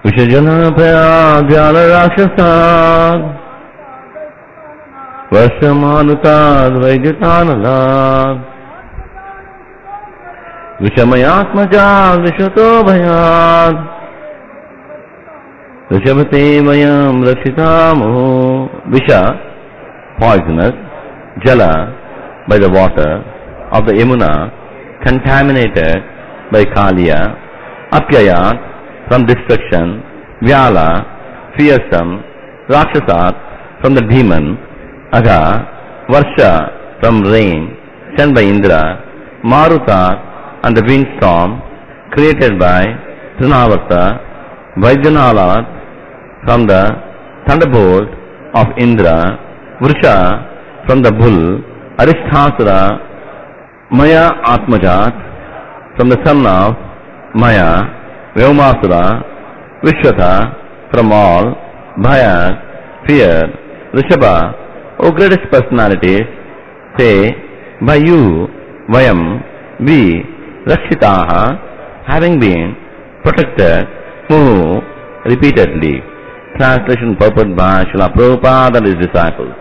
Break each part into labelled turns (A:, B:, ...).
A: విషజనాభయాభ్యాల రాక్షసాద్ వర్షమానుతాద్ వైద్యతానలాద్ విషమయాత్మజాద్ విశ్వతో భయాద్ ఋషభతే వయం రక్షితామో. Visha, poisonous, Jala, by the water of the Yamuna, contaminated by Kaliya, Apyayat, from destruction, Vyala, fearsome, Rakshasat, from the demon, Aga, Varsha, from rain, sent by Indra, Marutat, and the windstorm, created by Trinavarta, Vaidyanalath, from the thunderbolt of Indra, Vrisha, from the bull, Arishthasura, Maya Atmajat, from the son of Maya, Vyomasura, Vishwata, from all, Bhayat, fear, Rishabha, O greatest personalities, say, by you, Vayam, we, Rakshitaha, having been protected, Muhu, repeatedly. Translation purport by Srila Prabhupada and his disciples.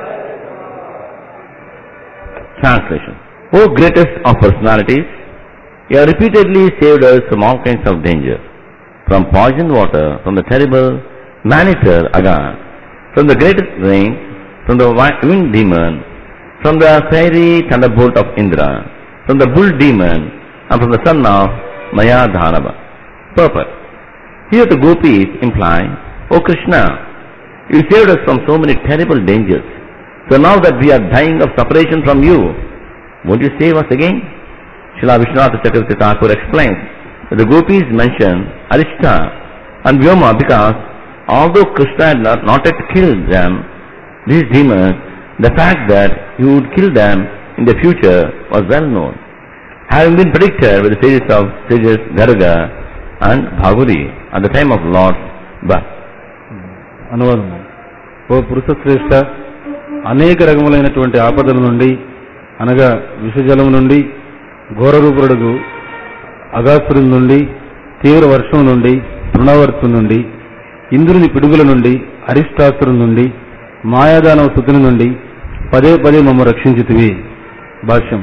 A: Translation. O greatest of personalities, you have repeatedly saved us from all kinds of danger, from poisoned water, from the terrible Manitar Aga, from the greatest rain, from the wind demon, from the fiery thunderbolt of Indra, from the bull demon, and from the son of Mayadhanava. Purport. Here the gopis imply, O Krishna, you saved us from so many terrible dangers. So now that we are dying of separation from you, won't you save us again? Srila Vishwanath Chakravarti Thakur explains that the gopis mention Arishta and Vyoma because although Krishna had not yet killed them, these demons, the fact that he would kill them in the future was well known, having been predicted by the sages Garga and Bhaguri at the time of Lord's birth.
B: అనువాదం. ఓ పురుష శ్రేష్ఠ, అనేక రకములైనటువంటి ఆపదల నుండి అనగా విషజలం నుండి, ఘోరరూపుడు అగాసురుని నుండి, తీవ్ర వర్షం నుండి, తృణవర్తు నుండి, ఇంద్రుని పిడుగుల నుండి, అరిష్టాసురు నుండి, మాయాదానవ సుతుని నుండి పదే పదే మమ్మ రక్షించితివి. భాష్యం.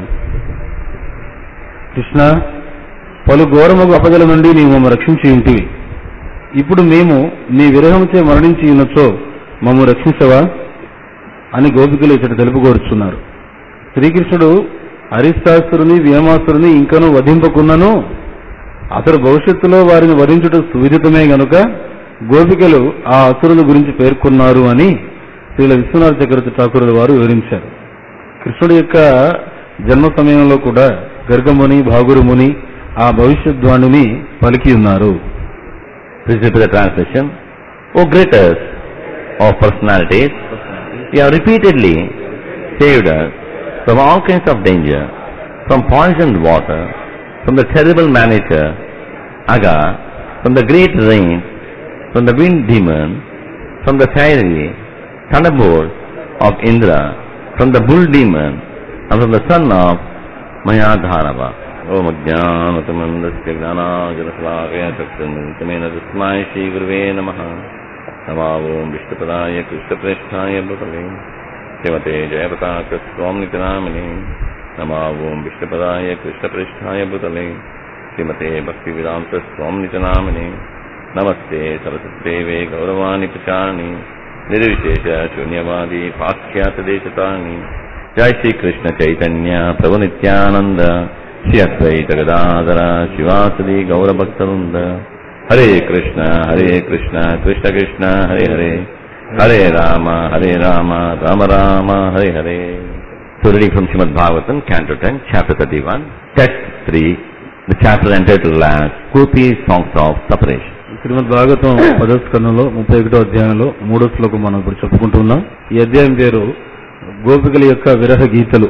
B: కృష్ణ, పలు ఘోరమగు అపదల నుండి నీవు మమ్మ రక్షించి ఉంటివి. ఇప్పుడు మేము నీ విరహంచే మరణించి ఉన్నచో మమ్ము రక్షించవా అని గోపికలు ఇతడు తెలుపుకోరుచున్నారు. శ్రీకృష్ణుడు అరిష్టాసురుని, వ్యోమాసురుని ఇంకనూ వధింపకున్నను అతడు భవిష్యత్తులో వారిని వధించుట సువిదితమే గనుక గోపికలు ఆ అసురుల గురించి పేర్కొన్నారు అని శ్రీల విశ్వనాథ చక్రవర్తి ఠాకూరుల వారు వివరించారు. కృష్ణుడి యొక్క జన్మ సమయంలో కూడా గర్గముని, భాగురుముని ఆ భవిష్యద్వాణిని పలికి ఉన్నారు.
A: This is the translation. O greatest of personalities, you have repeatedly saved us from all kinds of danger, from poisoned water, from the terrible Manitar Aga, from the great rain, from the wind demon, from the fiery thunderbolt of Indra, from the bull demon, and from the son of Mayadhanava. Om Ajnanatamandasya Gnanajanaslavaya Chakramena Tasmai Shri Gurave Namaha. Namavom Vishnupadaya Krishnapreshthaya Bhutale Srimate Jayapataka Swamnitanamani. Namavom Vishnupadaya Krishnapreshthaya Bhutale Srimate Bhaktivedanta Swamnitanamani. Namaste Saraswateve Gauravani Pachani Nirvishesha Shunyavadi Paschyata Deshatani. Jai Shri Krishna Chaitanya Prabhu Nityananda Shri Advaita Gadadhara Shivasadi Gaura Bhaktarunda. Hare Krishna Krishna Krishna Hare Hare Hare Rama Rama Rama Hare Hare. So reading from Srimad Bhagavatam, Canto 10, Chapter 31, Text 3, the chapter entitled as Gopi Songs of Separation.
B: శ్రీమద్ భాగవతం 10వ స్కంధంలో 31వ అధ్యాయంలో 3వ శ్లోకం మనం ఇప్పుడు చెప్పుకుంటున్నాం. ఈ అధ్యాయం పేరు గోపికల యొక్క విరహ గీతలు.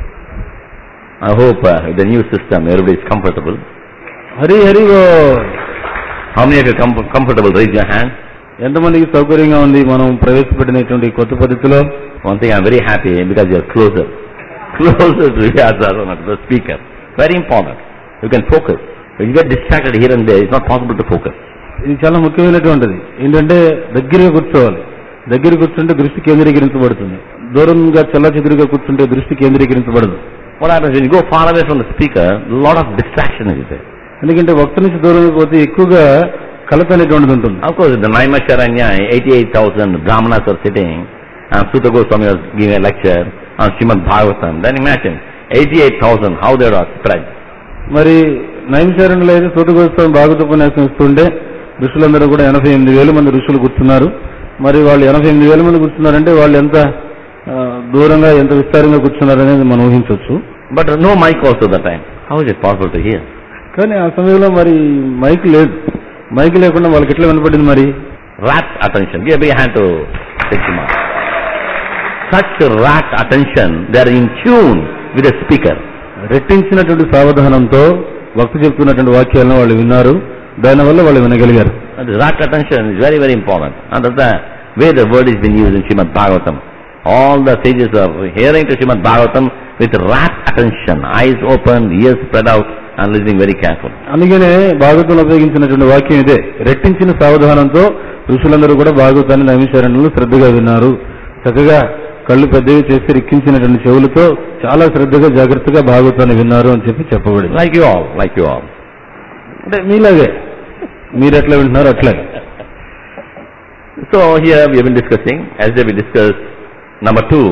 A: I hope the new system everybody is comfortable.
B: Hari Hari oh.
A: How many of you comfortable? Raise your hand.
B: ఎంతమందికి సౌకర్యంగా ఉంది మనం ప్రవేశపెట్టినటువంటి కొత్త పద్ధతిలో?
A: One thing I am very happy because you are closer to the speaker. Very important. You can focus. When you get distracted here and there, it's not possible to focus.
B: ఇది చాలా ముఖ్యమైనటువంటిది. ఏంటంటే దగ్గరగా కూర్చోవాలి. దగ్గర కూర్చుంటే దృష్టి కేంద్రీకరించబడుతుంది. దూరంగా చెల్లాచెదురుగా కూర్చుంటే దృష్టి కేంద్రీకరించబడదు.
A: What happens when you go far away from the speaker, a lot of distraction is there.
B: ఎందుకంటే వక్త నుంచి దూరం అయిపోతే ఎక్కువగా కలత అనేటువంటిది ఉంటుంది.
A: Of course, the Naimisharanya, 88,000 Brahmanas are sitting, and Sutta Goswami was giving a lecture on Srimad Bhagavatam. Then imagine, 88,000, how they are spread.
B: మరి నైమిషారణ్యంలో అయితే సూత గోస్వామి భాగవత ఉపన్యాసం ఇస్తుంటే ఋషులందరూ కూడా 88,000 మంది ఋషులు కూర్చున్నారు. మరి వాళ్ళు 88,000 మంది కూర్చున్నారంటే వాళ్ళు ఎంత దూరంగా ఎంత విస్తారంగా కూర్చున్నారనేది మనం ఊహించవచ్చు.
A: But no mic also that time. How is it possible to hear?
B: కానీ ఆ సమయంలో మరి మైక్ లేదు. మైక్ లేకుండా వాళ్ళకి ఎట్లా వినపడింది మరి?
A: Rapt attention. Give a big hand to Sechima. Such rapt attention, they are in tune with the speaker.
B: రెట్టించినటువంటి సావధానంతో వక్త చెప్తున్నటువంటి వాక్యాలను వాళ్ళు విన్నారు. దానివల్ల వాళ్ళు వినగలిగారు.
A: Rapt attention is very, very important. And that's the way the word is being used in Srimad Bhagavatam. All the sages are hearing to Srimad Bhagavatam with rapt attention, eyes open, ears spread out, and listening very carefully.
B: అందుకనే భాగవతంలో ఉపయోగించినటువంటి వాక్యం ఇదే. రెట్టించిన సావధానంతో ఋషులందరూ కూడా భాగవతాన్ని నైమిషారణ్యంలో శ్రద్ధగా విన్నారు. చక్కగా కళ్ళు పెద్దవి చేసి రిక్కించినటువంటి చెవులతో చాలా శ్రద్ధగా జాగ్రత్తగా భాగవతాన్ని విన్నారు అని చెప్పి చెప్పబడింది.
A: Like you all.
B: అంటే మీలాగే మీరు ఎట్లా వింటున్నారు అట్లాగే.
A: So here we have been discussing, as we discussed number 2,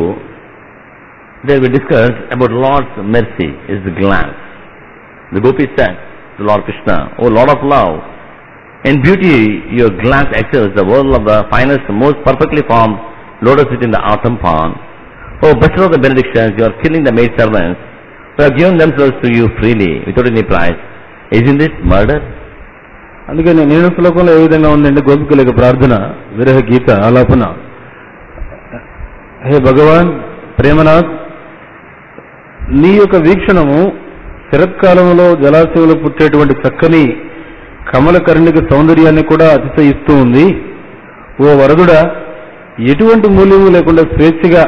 A: there we discussed about Lord's mercy, is the glance. The gopis said to Lord Krishna, "Oh Lord of love, in beauty your glance excels the world of the finest, most perfectly formed lotus within the autumn pond. Oh better of the benedictions, you are killing the maid servants who have given themselves to you freely, without any price. Isn't this murder?"
B: అందుకని నేను శ్లోకంలో ఏ విధంగా ఉందంటే గోపికల యొక్క ప్రార్థన, విరహ గీత ఆలాపన. హే భగవాన్ ప్రేమనాథ్, నీ యొక్క వీక్షణము శరత్కాలంలో జలాశయంలో పుట్టేటువంటి చక్కని కమలకర్ణిక సౌందర్యాన్ని కూడా అతిశయిస్తూ ఉంది. ఓ వరదుడా, ఎటువంటి మూల్యము లేకుండా స్వేచ్ఛగా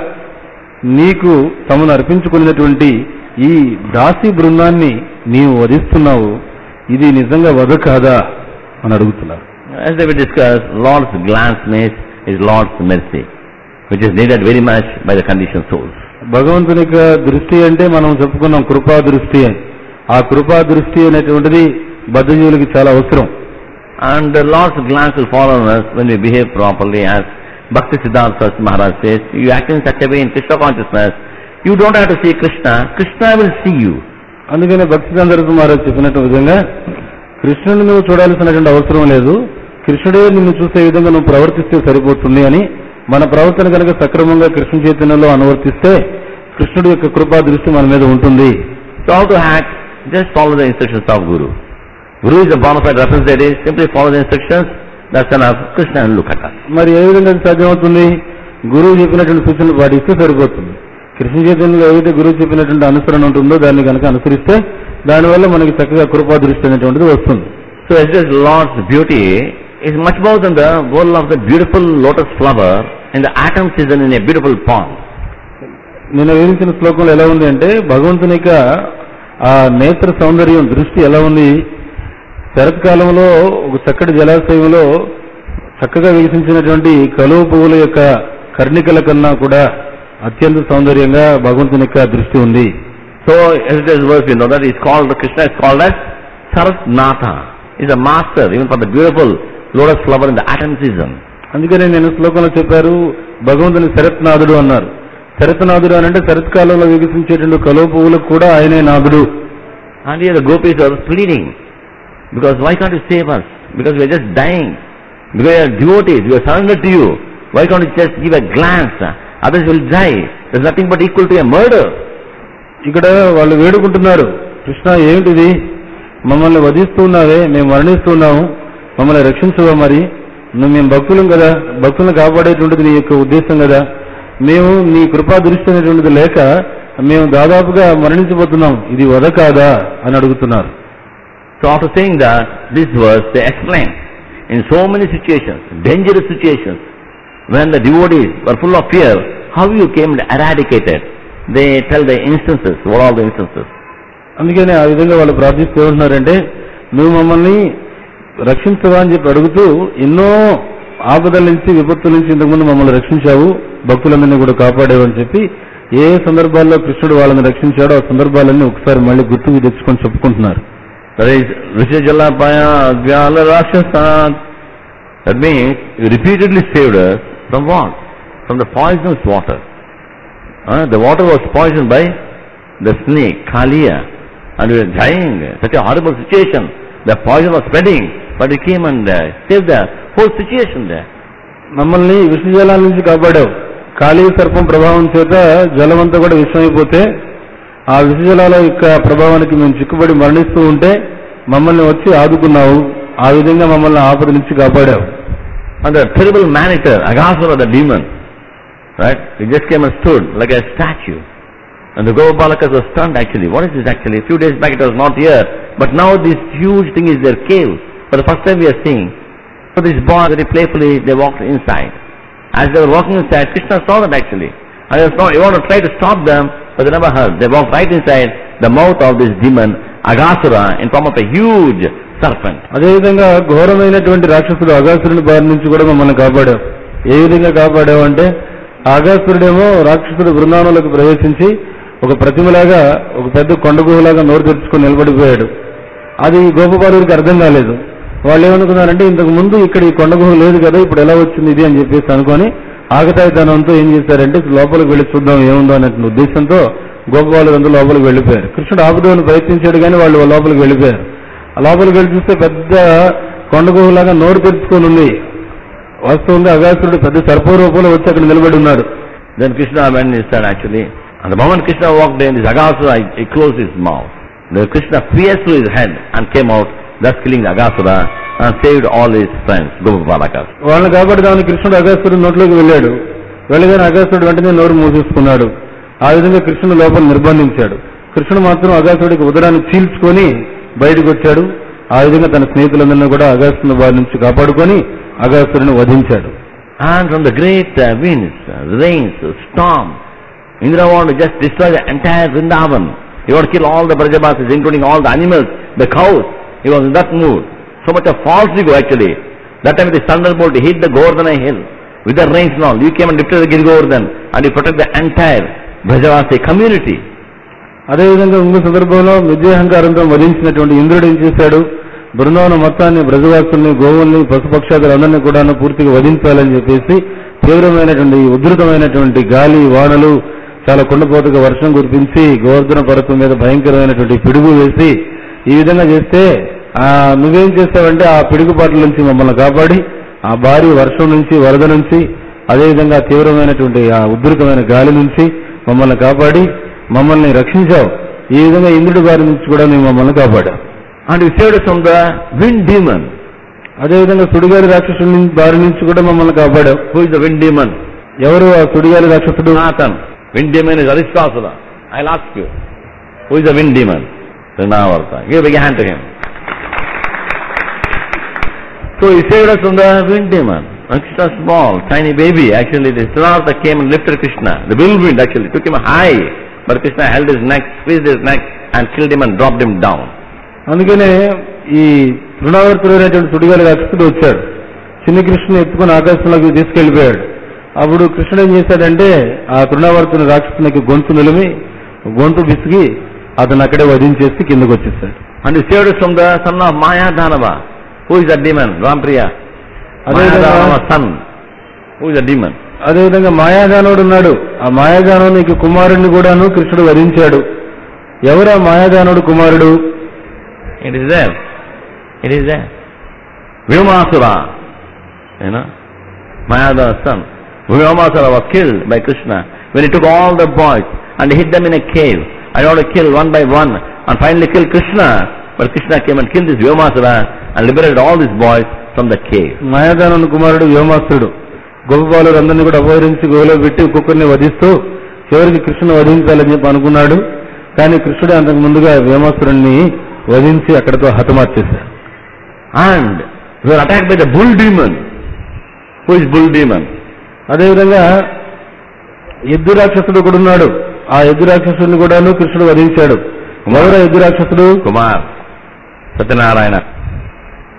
B: నీకు తమను అర్పించుకున్నటువంటి ఈ దాసి బృందాన్ని నీవు వధిస్తున్నావు. ఇది నిజంగా వధ కాదా అని అడుగుతున్నారు.
A: As we discussed, Lord's glance is Lord's mercy, which is needed very much by the conditioned souls.
B: భగవంతుని యొక్క దృష్టి అంటే మనం చెప్పుకున్నాం కృపా దృష్టి అని. ఆ కృపా దృష్టి అనేటువంటిది బద్ధజీవులకి చాలా అవసరం.
A: And the Lord's glance will fall on us when we behave properly. As Bhakti Siddhartha Saraswati Maharaj says, you act in such a way in Krishna consciousness, you don't have to see Krishna, Krishna will see you.
B: అందుకనే భక్తి సరస్వతి మహారాజ్ చెప్పినట్టు విధంగా కృష్ణుని నువ్వు చూడాల్సినటువంటి అవసరం లేదు, కృష్ణుడే నిన్ను చూసే విధంగా నువ్వు ప్రవర్తిస్తే సరిపోతుంది అని. మన ప్రవర్తన కనుక సక్రమంగా కృష్ణ చైతన్యంలో అనువర్తిస్తే కృష్ణుడి యొక్క కృపా దృష్టి మన మీద ఉంటుంది.
A: So how to act? Just follow the instructions of Guru. Guru is a bona fide representative, simply follow the instructions, that's enough. Krishna will look at us.
B: మరి ఏ విధంగా సాధ్యమవుతుంది? గురువు చెప్పినటువంటి సూచనలు పాటిస్తే సరిపోతుంది. కృష్ణ చైతన్యంలో ఏదైతే గురువు చెప్పినటువంటి అనుసరణ ఉంటుందో దాన్ని కనుక అనుసరిస్తే దానివల్ల మనకి చక్కగా కృపా దృష్టి అనేటువంటిది వస్తుంది.
A: So as this Lord's beauty is much more than the world of the beautiful lotus flower in the autumn season in a beautiful pond.
B: నేను వివరించిన శ్లోకంలో ఎలా ఉంది అంటే భగవంతుని యొక్క ఆ నేత్ర సౌందర్యం దృష్టి ఎలా ఉంది? శరత్కాలంలో ఒక చక్కటి జలాశయంలో చక్కగా వికసించినటువంటి కలువ పువ్వుల యొక్క కర్ణికల కన్నా కూడా అత్యంత సౌందర్యంగా భగవంతుని యొక్క దృష్టి ఉంది.
A: So as it is verse, you know that Krishna is called as Saratnatha. He is a master even for the beautiful lotus flower in the autumn season.
B: అందుకనే నేను శ్లోకంలో చెప్పారు భగవంతుని శరత్నాథుడు అన్నారు. శరత్నాథుడు అని అంటే శరత్కాలంలో వికసించేటువంటి కలువ పువ్వులకు కూడా ఆయనే నాథుడు.
A: And here the gopis are pleading, because why can't you save us? Because we are just dying. Because we are devotees, we are surrendered to you. Why can't you just give a glance? Others will die. There is nothing but equal to a murder.
B: ఇక్కడ వాళ్ళు వేడుకుంటున్నారు, కృష్ణ ఏమిటిది, మమ్మల్ని వధిస్తున్నావే, మేము మరణిస్తున్నాము, మమ్మల్ని రక్షించవా? మరి మేము భక్తులం కదా, భక్తులను కాపాడేటువంటిది నీ యొక్క ఉద్దేశం కదా, మేము నీ కృపా దృష్టి అనేటువంటిది లేక మేము దాదాపుగా మరణించబోతున్నాం, ఇది వధ కాదా అని అడుగుతున్నారు.
A: So after saying that, this verse they explain, in so many situations, dangerous situations, when the devotees were full of fear, how you came to eradicate it. They tell the instances, what are the instances?
B: అందుకని ఆ విధంగా వాళ్ళు ప్రార్థిస్తూ ఉంటున్నారంటే నువ్వు మమ్మల్ని రక్షించవా అని చెప్పి అడుగుతూ ఎన్నో ఆపదల నుంచి విపత్తుల నుంచి ఇంతకుముందు మమ్మల్ని రక్షించావు, భక్తులందరినీ కూడా కాపాడావు అని చెప్పి ఏ సందర్భాల్లో కృష్ణుడు వాళ్ళని రక్షించాడో ఆ సందర్భాలన్నీ ఒకసారి మళ్ళీ గుర్తుకు తెచ్చుకొని చెప్పుకుంటున్నారు.
A: That means you repeatedly saved us from what? From the poisonous water. The water was poisoned by the snake, Kaliya, and we were dying. Such a horrible situation. The poison was spreading, but we came and saved the whole situation there.
B: మమ్మల్ని విషజలాల నుంచి కాపాడావు. కాళీ సర్పం ప్రభావం చేత జలమంతా కూడా విషమైపోతే ఆ విషజలాల యొక్క ప్రభావానికి మేము చిక్కుబడి మరణిస్తూ ఉంటే మమ్మల్ని వచ్చి ఆదుకున్నావు. ఆ విధంగా మమ్మల్ని ఆపద నుంచి కాపాడావు.
A: And the terrible man-eater, Aghasura the demon, right? He just came and stood like a statue. And the Gopalakas were stunned actually. What is this actually? A few days back it was not here, but now this huge thing is their cave. For the first time we are seeing. So this boy very playfully they walked inside. As they were walking inside, Krishna saw that actually. And he wanted to try to stop them, but they never heard. They walked right inside the mouth of this demon, Aghasura, in form of a huge serpent.
B: అదేవిధంగా ఘోరమైనటువంటి రాక్షసుడు అఘాసురుని బారి నుంచి కూడా మమ్మల్ని కాపాడావు. ఏ విధంగా కాపాడావు అంటే అఘాసురుడేమో రాక్షసుడు బృందావనంలోకి ప్రవేశించి ఒక ప్రతిమలాగా ఒక పెద్ద కొండ గుహలాగా నోరు తెరుచుకొని నిలబడిపోయాడు. అది గోపబాలుడికి అర్థం కాలేదు. వాళ్ళు ఏమనుకున్నారంటే ఇంతకు ముందు ఇక్కడ ఈ కొండ గుహ లేదు కదా, ఇప్పుడు ఎలా వచ్చింది ఇది అని చెప్పేసి అనుకొని ఆగతాయితనంతో ఏం చేశారంటే లోపలికి వెళ్లి చూద్దాం ఏముందో అనే ఉద్దేశంతో గోపబాలుడు అంతా లోపలికి వెళ్లిపోయారు. కృష్ణుడు ఆపుదామని ప్రయత్నించాడు కానీ వాళ్ళు లోపలికి వెళ్లిపోయారు. లోపలికి వెళ్ళి చూస్తే పెద్ద కొండ గుహలాగా నోరు తెరుచుకొని ఉంది. వస్తుంది అఘాసురుడు పెద్ద సర్ప రూపంలో వచ్చి అక్కడ నిలబడి ఉన్నాడు.
A: Then Krishna went inside actually. And the moment Krishna walked in, this Aghasura, he closed his mouth. Then Krishna pierced through his head and came out, thus killing Aghasura and saved all his friends, Gopalakas.
B: వాళ్ళని కాపాడదామని కృష్ణుడు అఘాసురుడు నోట్లోకి వెళ్ళాడు. వెళ్ళగానే అఘాసురుడు వెంటనే నోరు మూసేసుకున్నాడు. ఆ విధంగా కృష్ణుడు లోపల నిర్బంధించాడు. కృష్ణుడు మాత్రం అఘాసురుడికి ఉదరాన్ని చీల్చుకొని బయటకు వచ్చాడు. ఆ విధంగా తన స్నేహితులందరినీ కూడా అఘాసురుని వారి నుంచి కాపాడుకొని అఘాసురుని వధించాడు.
A: And from the great winds, rains, storms, Indra wanted to just destroy the entire Vrindavan. He wanted to kill all the Brajabasis, including all the animals, the cows. He was in that mood. So much of false ego actually. That time with the thunderbolt, he hit the Govardhana hill. With the rains and all, you came and lifted the Girgovardhan and you protect the entire Brajavasi community.
B: అదేవిధంగా ఇంకో సందర్భంలో విజయహంకారంతో వధించినటువంటి ఇంద్రుడు ఏం చేశాడు? బృందావనం మొత్తాన్ని, బ్రజవాసుల్ని, గోవుల్ని, పశుపక్షాదులందరినీ కూడా పూర్తిగా వధించాలని చెప్పేసి తీవ్రమైనటువంటి ఉధృతమైనటువంటి గాలి వానలు, చాలా కుండపోతగా వర్షం కురిపించి గోవర్ధన పర్వతం మీద భయంకరమైనటువంటి పిడుగు వేసి ఈ విధంగా చేస్తే నువ్వేం చేస్తావంటే ఆ పిడుగుపాట్ల నుంచి మమ్మల్ని కాపాడి ఆ భారీ వర్షం నుంచి, వరద నుంచి, అదేవిధంగా తీవ్రమైనటువంటి ఆ ఉధృతమైన గాలి నుంచి మమ్మల్ని కాపాడి మమ్మల్ని రక్షించావు. ఈ విధంగా ఇంద్రుడి బారి నుంచి కూడా నువ్వు మమ్మల్ని కాపాడావు.
A: And you saved us from the wind demon.
B: అదేవిధంగా సుడిగాలి రాక్షసుడి బారి నుంచి కూడా మమ్మల్ని కాపాడావు.
A: Who is the wind demon?
B: ఎవరు ఆ సుడిగాలి రాక్షసుడు?
A: Nathan. Wind demon is Aristasura. I'll ask you, who is the wind demon? Trinavarta. Give a big hand to him. So he saved us from the wind demon. Krishna small, tiny baby. Actually, the Trinavarta came and lifted Krishna. The whirlwind actually took him high, but Krishna held his neck, squeezed his neck, and killed him and dropped him down. అందుకనే ఈ తృణావర్తుడు అనేటువంటి సుడిగాలి రాక్షసుడు వచ్చాడు. చిన్న కృష్ణుని ఎత్తుకుని ఆకాశంలోకి తీసుకెళ్లిపోయాడు. అప్పుడు కృష్ణుడు ఏం చేశాడంటే ఆ తృణావర్తుని రాక్షసునికి గొంతు నిలిమి గొంతు విసిగి అతను అక్కడే వధించేసి కిందకు వచ్చేసాడు. And he saved us from the son of Maya Dhanava. Who is that demon? Rampriya. Mayadhanava's son. Who is the demon?
B: అదేవిధంగా మాయాదానవుడు ఉన్నాడు. ఆ మాయాదానవునికి కుమారుడిని కూడాను కృష్ణుడు వధించాడు. ఎవరు ఆ మాయాదానవుడు కుమారుడు?
A: It is there. It is there. Vyomasura. You know, Mayadhanava's son. Vyomasura was killed by Krishna when he took all the boys and hid them in a cave. I want to kill one by one and finally kill Krishna. But Krishna came and killed this Vyomasura and liberated all these boys from the cave. మాయాదానుని కుమారుడు వ్యోమాసురుడు గోపబాలుడు అందరినీ కూడా అపహరించి గోలో పెట్టి ఒక్కొక్కరిని వధిస్తూ చివరికి కృష్ణుని వధించాలని చెప్పి అనుకున్నాడు. కానీ కృష్ణుడు అంతకు ముందుగా వ్యోమాసురుణ్ణి వధించి అక్కడితో హతమార్చేశాడు. And we were attacked by the bull demon. Who is bull demon?
B: అదేవిధంగా ఎద్దు రాక్షసుడు కూడా ఉన్నాడు. ఆ ఎద్దు రాక్షసుడిని కూడాను కృష్ణుడు వధించాడు. ఎవరు ఎద్దు రాక్షసుడు?
A: Kumar Satyanarayana.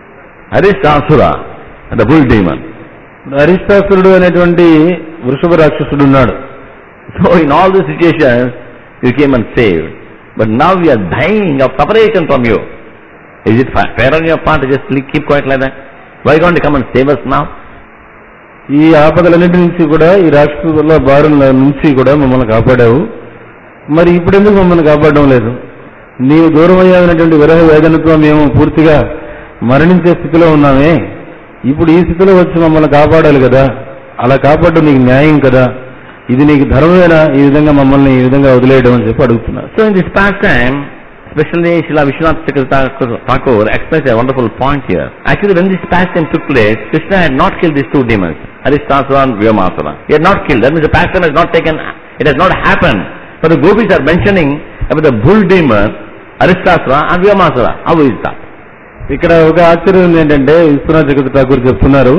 A: Aristasura, the bull demon.
B: అరిష్టాసురుడు అనేటువంటి వృషభ రాక్షసుడు ఉన్నాడు.
A: So in all these situations, you came and saved. But now we are dying of separation from you. Is it fair on your part to just keep quiet like that? Why can't you come and save us now?
B: ఈ ఆపదలన్నింటి నుంచి కూడా, ఈ రాక్షసుల బారుల నుంచి కూడా మమ్మల్ని కాపాడావు. మరి ఇప్పుడెందుకు మమ్మల్ని కాపాడడం లేదు? నీవు దూరం అయ్యావనేటువంటి విరహ వేదనతో మేము పూర్తిగా మరణించే స్థితిలో ఉన్నామే. ఇప్పుడు ఈ స్థితిలో వచ్చి మమ్మల్ని కాపాడాలి కదా. అలా కాపాడడం నీకు న్యాయం కదా. ఇది నీకు ధర్మమేనా ఈ విధంగా మమ్మల్ని ఈ విధంగా వదిలేయడం అని చెప్పి అడుగుతున్నారు.
A: So in this pastime, especially Srila Vishwanath Chakravarti Thakur expressed a wonderful point here. Actually, when this pastime took place, Krishna had not killed these two demons, Aristasura and Vyomasura. He had not killed. That means the pastime has not taken, it has not happened. But the gopis are mentioning about the bull demon, Aristasura and Vyomasura. How is that?
B: ఇక్కడ ఒక ఆశ్చర్యం ఏంటంటే విశ్వనాథ్ చక్రవర్తి ఠాకూర్ చెప్తున్నారు,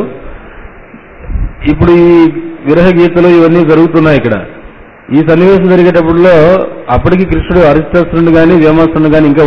B: ఇప్పుడు ఈ విరహ గీతలు ఇవన్నీ జరుగుతున్నాయి. ఇక్కడ ఈ సన్నివేశం జరిగేటప్పుడులో అప్పటికి కృష్ణుడు అరిష్టాసురుని గాని వ్యోమాసురుని గాని ఇంకా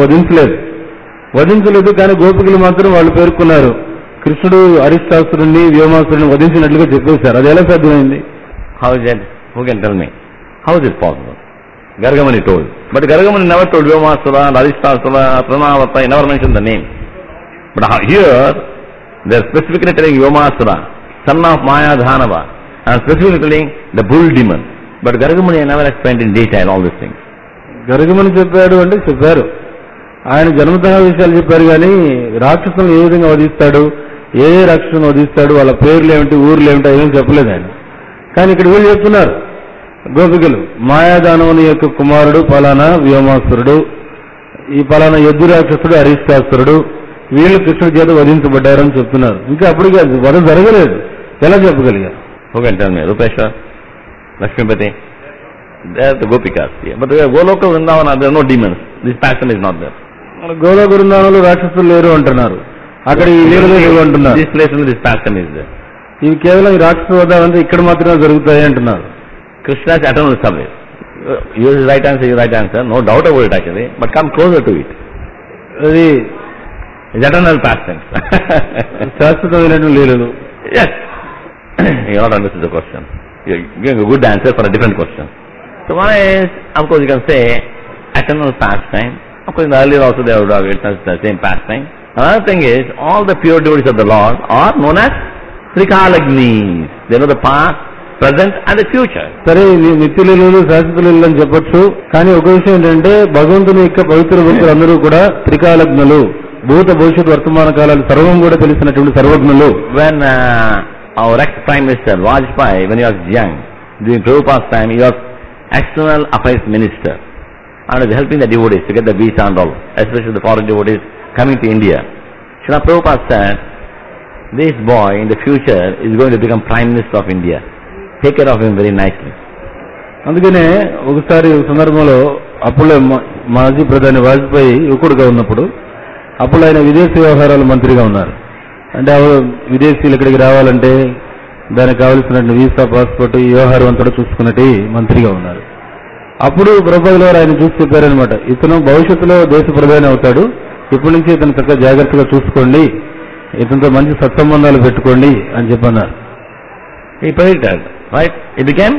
B: వధించలేదు. కానీ గోపికలు మాత్రం వాళ్ళు పేర్కొన్నారు, కృష్ణుడు అరిష్టాసురుణ్ణి వ్యోమాసురుని వధించినట్లుగా చెప్పేశారు. అది ఎలా సాధ్యమైంది?
A: How is that? Who can tell me? How is it possible? Gargamuni told. But Gargamuni never told Vyomasura and Aristasura, Pranavata, he never mentioned the name. But here, they are specifically telling Vyomasura, son of Maya Dhanava, and specifically telling the bull demon. But Gargamuni never explained in detail all these things.
B: గర్గమని చెప్పాడు అంటే చెప్పారు, ఆయన జన్మతః విషయాలు చెప్పారు. కానీ రాక్షసులను ఏ విధంగా వధిస్తాడు, ఏ రాక్షసులను వధిస్తాడు, వాళ్ళ పేర్లు ఏమిటి, ఊర్లు ఏమిటి, ఏమీ చెప్పలేదు ఆయన. కానీ ఇక్కడ వీళ్ళు చెప్తున్నారు గోపికలు, మాయాదానవుని యొక్క కుమారుడు పలానా వ్యోమాసురుడు, ఈ పలానా యజ్జు రాక్షసుడు అరిష్టాసురుడు, వీళ్ళు కృష్ణుడి చేత వధించబడ్డారని చెప్తున్నారు. ఇంకా అప్పటికి వధ జరగలేదు, ఎలా చెప్పగలిగారు?
A: Who can tell me? Rupeshwar, Lakshmipati, they are the Gopikas here. But Goloka Vrindavana, there are no demons. This passion is not there.
B: Goloka బృందావనంలో రాక్షసులు లేరు అంటున్నారు, అక్కడ ఈ వీరులు లేరు అంటున్నారు.
A: This place only this passion is there.
B: ఇవి కేవలం ఈ రాక్షస వధ అంటే ఇక్కడ మాత్రమే జరుగుతాయి అంటున్నారు.
A: Krishna's eternal service. Use the right answer, your right answer. No doubt about it actually. But come closer to it.
B: అది
A: It's eternal passion.
B: శాశ్వతమైనటువంటి లీలలు.
A: Yes. You not understood the question. You're giving a good answer for a different question. So one is, of course you can say, eternal pastime. Of course in the earlier also they would have witnessed the same pastime. Another thing is, all the pure devotees of the Lord are known as Trikalagnis. They know the past, present and the future.
B: సరే, నిత్యలీలలు శాశ్వత లీలలు అని చెప్పొచ్చు. కానీ ఒక విషయం ఏంటంటే భగవంతుని యొక్క పవిత్ర భక్తులు అందరూ కూడా త్రికాలజ్ఞులు, భూత భవిష్యత్ వర్తమాన కాలాలు సర్వం కూడా తెలిసినటువంటి సర్వజ్ఞులు.
A: When our ex-Prime Minister Vajpayee, when he was young, during Prabhupada's time, he was External Affairs Minister and was helping the devotees to get the visa and all, especially the foreign devotees coming to India. Srila Prabhupada said, this boy in the future is going to become Prime Minister of India. Take care of him very nicely.
B: అందుకనే ఒకసారి సందర్భంలో అప్పుడు మాజీ ప్రధాని వాజ్పేయి యువకుడుగా ఉన్నప్పుడు, అప్పుడు ఆయన విదేశీ వ్యవహారాల మంత్రిగా ఉన్నారు. అంటే విదేశీయులు ఇక్కడికి రావాలంటే దానికి కావలసిన వీసా, పాస్పోర్ట్, ఈ వ్యవహారం అంతా చూసుకున్నట్టు మంత్రిగా ఉన్నారు. అప్పుడు ప్రభుపాదుల వారు ఆయన చూసి చెప్పారనమాట, ఇతను భవిష్యత్తులో దేశ ప్రధాని అవుతాడు, ఇప్పటి నుంచి ఇతను చక్కగా జాగ్రత్తగా చూసుకోండి, ఇతనితో మంచి సత్సంబంధాలు పెట్టుకోండి అని చెప్పన్నారు.
A: He predicted, right? He became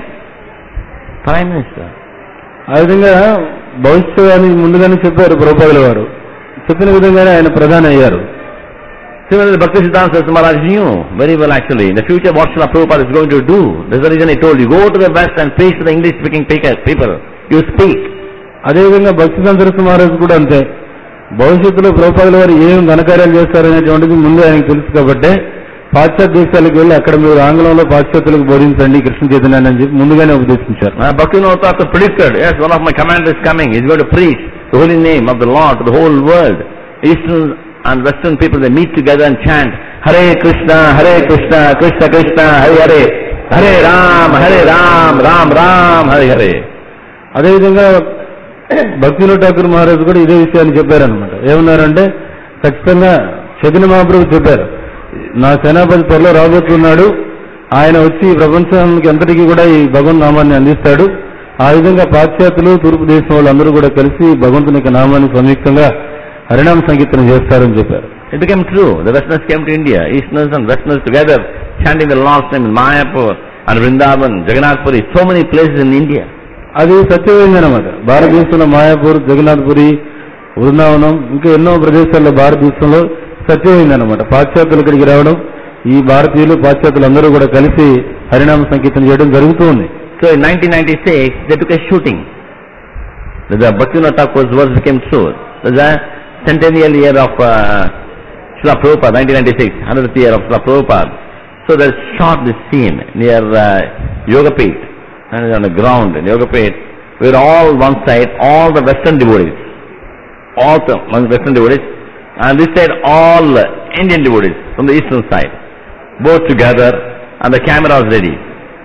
A: Prime Minister.
B: ఆ విధంగా భవిష్యత్తు ముందుగానే చెప్పారు ప్రభుపాదుల వారు. చెప్పిన విధంగానే ఆయన ప్రధాని అయ్యారు.
A: Similarly, Bhaktisiddhanta Saraswati Maharaj knew very well actually, in the future what Srila Prabhupada is going to do. That's the reason he told you, go to the West and preach to the English-speaking people. You speak.
B: అదేవిధంగా భక్తిసిద్ధాంత సరస్వతి మహారాజు కూడా అంతే. భవిష్యత్తులో ప్రభుపాదుల వారు ఏం ఘనకార్యాలు చేస్తారనేటువంటిది ముందే ఆయనకు తెలుసు కాబట్టి, పాశ్చాత్య దేశాలకు వెళ్ళి అక్కడ మీరు ఆంగ్లంలో పాశ్చాత్యులకు బోధించండి కృష్ణ చైతన్యాన్ని అని చెప్పి ముందుగానే ఉపదేశించారు.
A: Bhaktivinoda predicted, yes, one of my commanders is coming. He is going to preach the holy name of the Lord to the whole world. Eastern and Western people, they meet together and chant, Hare Krishna, Krishna Krishna, Hare Hare, Hare Ram, Ram Ram, Hare Hare.
B: అదేవిధంగా భక్తివినోద్ ఠాకూర్ మహారాజు కూడా ఇదే విషయాన్ని చెప్పారనమాట. ఏమన్నారంటే, ఖచ్చితంగా చైతన్య మహాప్రభు చెప్పారు, నా సేనాపతి త్వరలో రాబోతున్నాడు, ఆయన వచ్చి ప్రపంచానికి అంతటికీ కూడా ఈ భగవన్ నామాన్ని అందిస్తాడు. ఆ విధంగా పాశ్చాత్యులు, తూర్పు దేశం వాళ్ళందరూ కూడా కలిసి భగవంతుని యొక్క నామాన్ని సంయుక్తంగా హరినామ సంకీర్తన చేస్తారని చెప్పారు.
A: It became true. The Westerners came to India, Easterners and Westerners together, chanting the Lord's name in Mayapur and Vrindavan, Jagannath Puri, so many places in India.
B: అది సత్యమైందనమాట. భారతదేశంలో మాయాపూర్, జగన్నాథ్పురి, బృందావనం ఇంకా ఎన్నో ప్రదేశాల్లో భారతదేశంలో సత్యమైందనమాట. పాశ్చాత్యులు ఇక్కడికి రావడం, ఈ భారతీయులు పాశ్చాత్యులు అందరూ కూడా కలిసి హరినామ సంకీర్తన చేయడం జరుగుతూ ఉంది.
A: So in 1996, they took a shooting. The Bhaktivinoda Thakur's words became true. There's a centennial year of Srila Prabhupada, 1996, 100th year of Srila Prabhupada. So they shot this scene near Yogapet, and on the ground in Yogapet, where all one side, all the Western devotees, all the Western devotees, and this side all Indian devotees from the Eastern side, both together, and the camera was ready.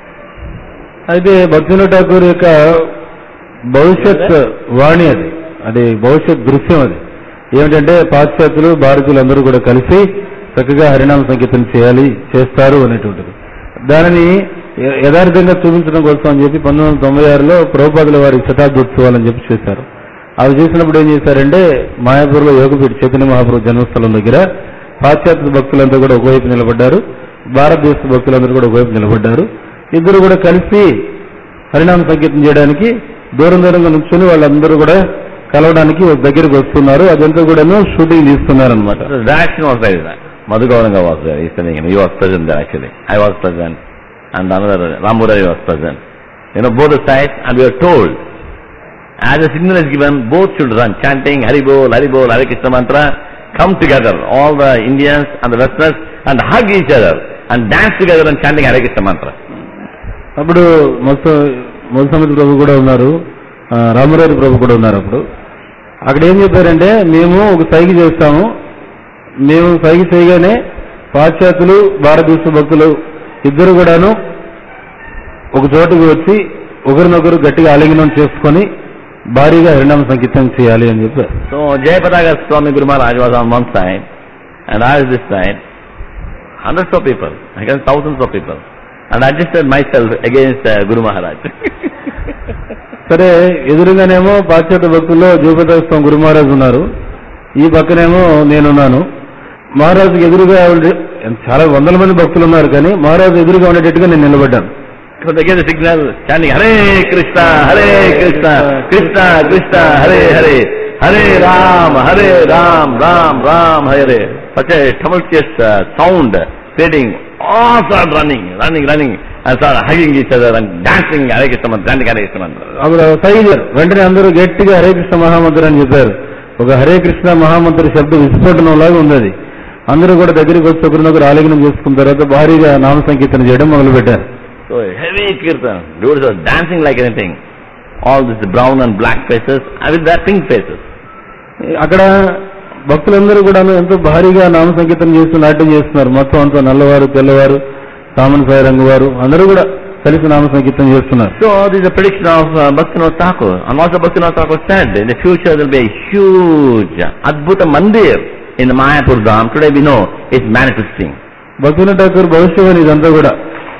B: అయితే భక్తివినోద ఠాకూర్ యొక్క భవిష్యత్ వాణి అది భవిష్యత్ దృశ్యం అది ఏమిటంటే పాశ్చాత్యులు భారతీయులు అందరూ కూడా కలిసి చక్కగా హరినామ సంకీర్తన చేస్తారు అనేటువంటిది. దానిని యథార్థంగా చూపించడం కోసం అని చెప్పి 1996లో ప్రభుపాదుల వారి శతాబ్దోత్సవాలని చెప్పి చేశారు. అవి చేసినప్పుడు ఏం చేశారంటే మాయాపూర్లో యోగపీఠ చైతన్య మహాప్రభు జన్మస్థలం దగ్గర పాశ్చాత్య భక్తులంతా కూడా ఒకవైపు నిలబడ్డారు, భారతదేశ భక్తులందరూ కూడా ఒకవైపు నిలబడ్డారు. ఇద్దరు కూడా కలిసి హరినామ సంకీర్తన చేయడానికి దూరం దూరంగా నుంచుని వాళ్ళందరూ కూడా కలవడానికి దగ్గరికి వస్తున్నారు. అదంతా కూడా షూటింగ్ తీస్తున్నారనమాట.
A: Madhugauranga was there, he was present there actually. I was present and another Ramurari was present. Both the sides, and we were told, as a signal is given, both should run, chanting Haribol, Haribol, Hare Krishna mantra, come together, all the Indians and the Westerners, and hug each other and dance together and chanting Hare Krishna mantra.
B: అప్పుడు మొదటి ప్రభు కూడా ఉన్నారు, రామరాజు ప్రభు కూడా ఉన్నారు. అక్కడ ఏం చెప్పారంటే మేము ఒక సైకి చేస్తాము, మేము సైకి చేయగానే పాశ్చాత్యులు భారతదేశ భక్తులు ఇద్దరు కూడాను ఒక చోటుకు వచ్చి ఒకరినొకరు గట్టిగా ఆలింగనం చేసుకొని భారీగా హరినామ సంకీర్తన చేయాలి అని చెప్పారు.
A: So Jayapataga Swami Guru Maharaj was on one side and I was this side, hundreds of people, against thousands of people, and I adjusted myself against Guru Maharaj.
B: సరే, ఎదురుగానేమో పాశ్చాత్య భక్తుల్లో జయపతాక స్వామి గురు మహారాజ్ ఉన్నారు, ఈ పక్కనేమో నేనున్నాను. మహారాజుకి ఎదురుగా చాలా వందల మంది భక్తులు ఉన్నారు, కానీ మహారాజు ఎదురుగా ఉండేటట్టుగా నేను నిలబడ్డాను.
A: Signal standing Hare Krishna Hare Krishna Krishna Krishna Hare Hare Hare Ram Ram Ram Hare. Such a tumultuous sound creating, all started running and started hugging each other and dancing Hare Krishna mantra, chanting Hare Krishna mantra.
B: అప్పుడు సైజర్ వెంటనే అందరూ గట్టిగా హరే కృష్ణ మహామంత్రం అని చెప్పారు. ఒక హరే కృష్ణ మహామంత్ర శబ్ద విస్ఫోటనంలాగా ఉంది అది. అందరూ కూడా దగ్గరికి వచ్చి ఒకరినొకరు ఆలింగనం చేసుకున్న తర్వాత భారీగా నామ సంకీర్తన చేయడం మొదలు పెట్టారు.
A: So heavy kirtan, devotees were dancing like anything. All these brown and black faces with their pink faces.
B: అక్కడ భక్తులందరూ కూడా ఎంతో భారీగా నామ సంకీర్తన చేస్తూ నాట్యం చేస్తున్నారు. మొత్తం అంతా నల్లవారు తెల్లవారు సామాన్య సాయి రంగు వారు అందరూ కూడా కలిసి నామ సంకీర్తన చేస్తున్నారు.
A: So this is a prediction of Bhaktivinoda Thakur, and also Bhaktivinoda Thakur said in the future there will be a huge Adbhuta Mandir in the Mayapur Dham. Today we know it's manifesting.
B: భక్తివినోద Thakur భవిష్యవాణి ఇదంతా కూడా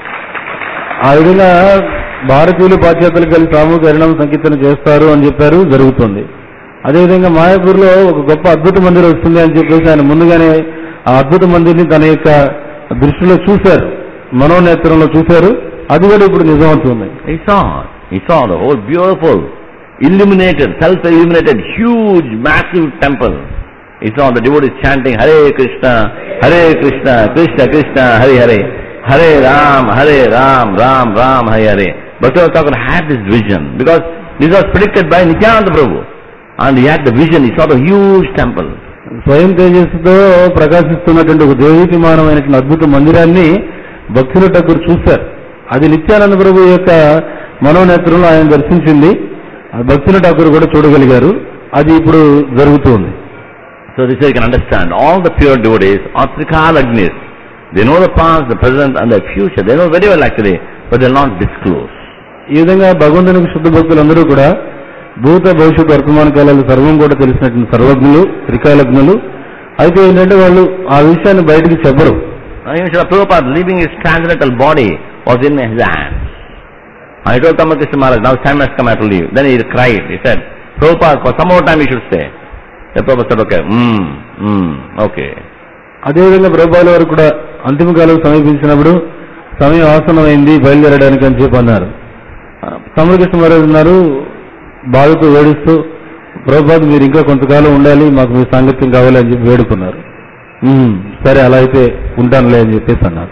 B: ఆ విధంగా భారతీయులు పాశ్చాత్యులు కలిసి సామూహిక హరినామ సంకీర్తన చేస్తారు అని చెప్పారు, జరుగుతుంది. అదేవిధంగా మాయాపూర్లో ఒక గొప్ప అద్భుత మందిరం వస్తుంది అని చెప్పేసి ఆయన ముందుగానే ఆ అద్భుత మందిర్ని తన యొక్క దృష్టిలో చూశారు, మనోనేత్రంలో చూశారు. అది కూడా ఇప్పుడు నిజమవుతుంది.
A: He saw the whole beautiful, illuminated, self-illuminated, huge, massive temple. He saw the devotees chanting Hare Krishna, Krishna Krishna, Hare Hare, Hare Ram, Ram Ram, Hare Hare. Bhaktivinoda Thakur had this vision because this was predicted by Nityananda Prabhu, and he had the vision. He saw the huge temple.
B: స్వయం తేజస్సుతో ప్రకాశిస్తున్నటువంటి ఒక దేవీమానమైనటువంటి అద్భుత మందిరాన్ని భక్తివినోద ఠాకూర్ చూశారు. అది నిత్యానంద ప్రభు యొక్క మనోనేత్రంలో ఆయన దర్శించింది. భక్తివినోద ఠాకూర్ కూడా చూడగలిగారు. అది ఇప్పుడు జరుగుతుంది.
A: So this way you can understand all the pure devotees are Trikalagnis. They know the past, the present and the future. They know very well actually, but they will not disclose.
B: ఈ విధంగా భగవంతునికి శుద్ధ భక్తులందరూ కూడా భూత భవిష్యత్ వర్తమాన కాలాలు సర్వం కూడా తెలిసినటువంటి సర్వజ్ఞులు, త్రికాలజ్ఞులు. అయితే ఏంటంటే వాళ్ళు ఆ విషయాన్ని బయటికి చెప్పరు.
A: Prabhupada leaving his transcendental body was in his hands. I told Tamakrisha Maharaj, now time has come, I have to leave. Then he cried. He said, Prabhupada, for some more time you should stay. The Prabhupada said, okay, okay.
B: అదేవిధంగా ప్రభుపాదుల వారు కూడా అంతిమ కాలం సమీపించినప్పుడు సమయం ఆసన్నమైంది బయలుదేరడానికి అని చెప్పి అన్నారు. సమరకృష్ణ మహారాజు ఉన్నారు బాధతో ఏడుస్తూ, ప్రభుపాద మీరు ఇంకా కొంతకాలం ఉండాలి, మాకు మీ సాంగత్యం కావాలి అని చెప్పి వేడుకున్నారు. సరే అలా అయితే ఉంటానులే అని చెప్పేసి అన్నారు.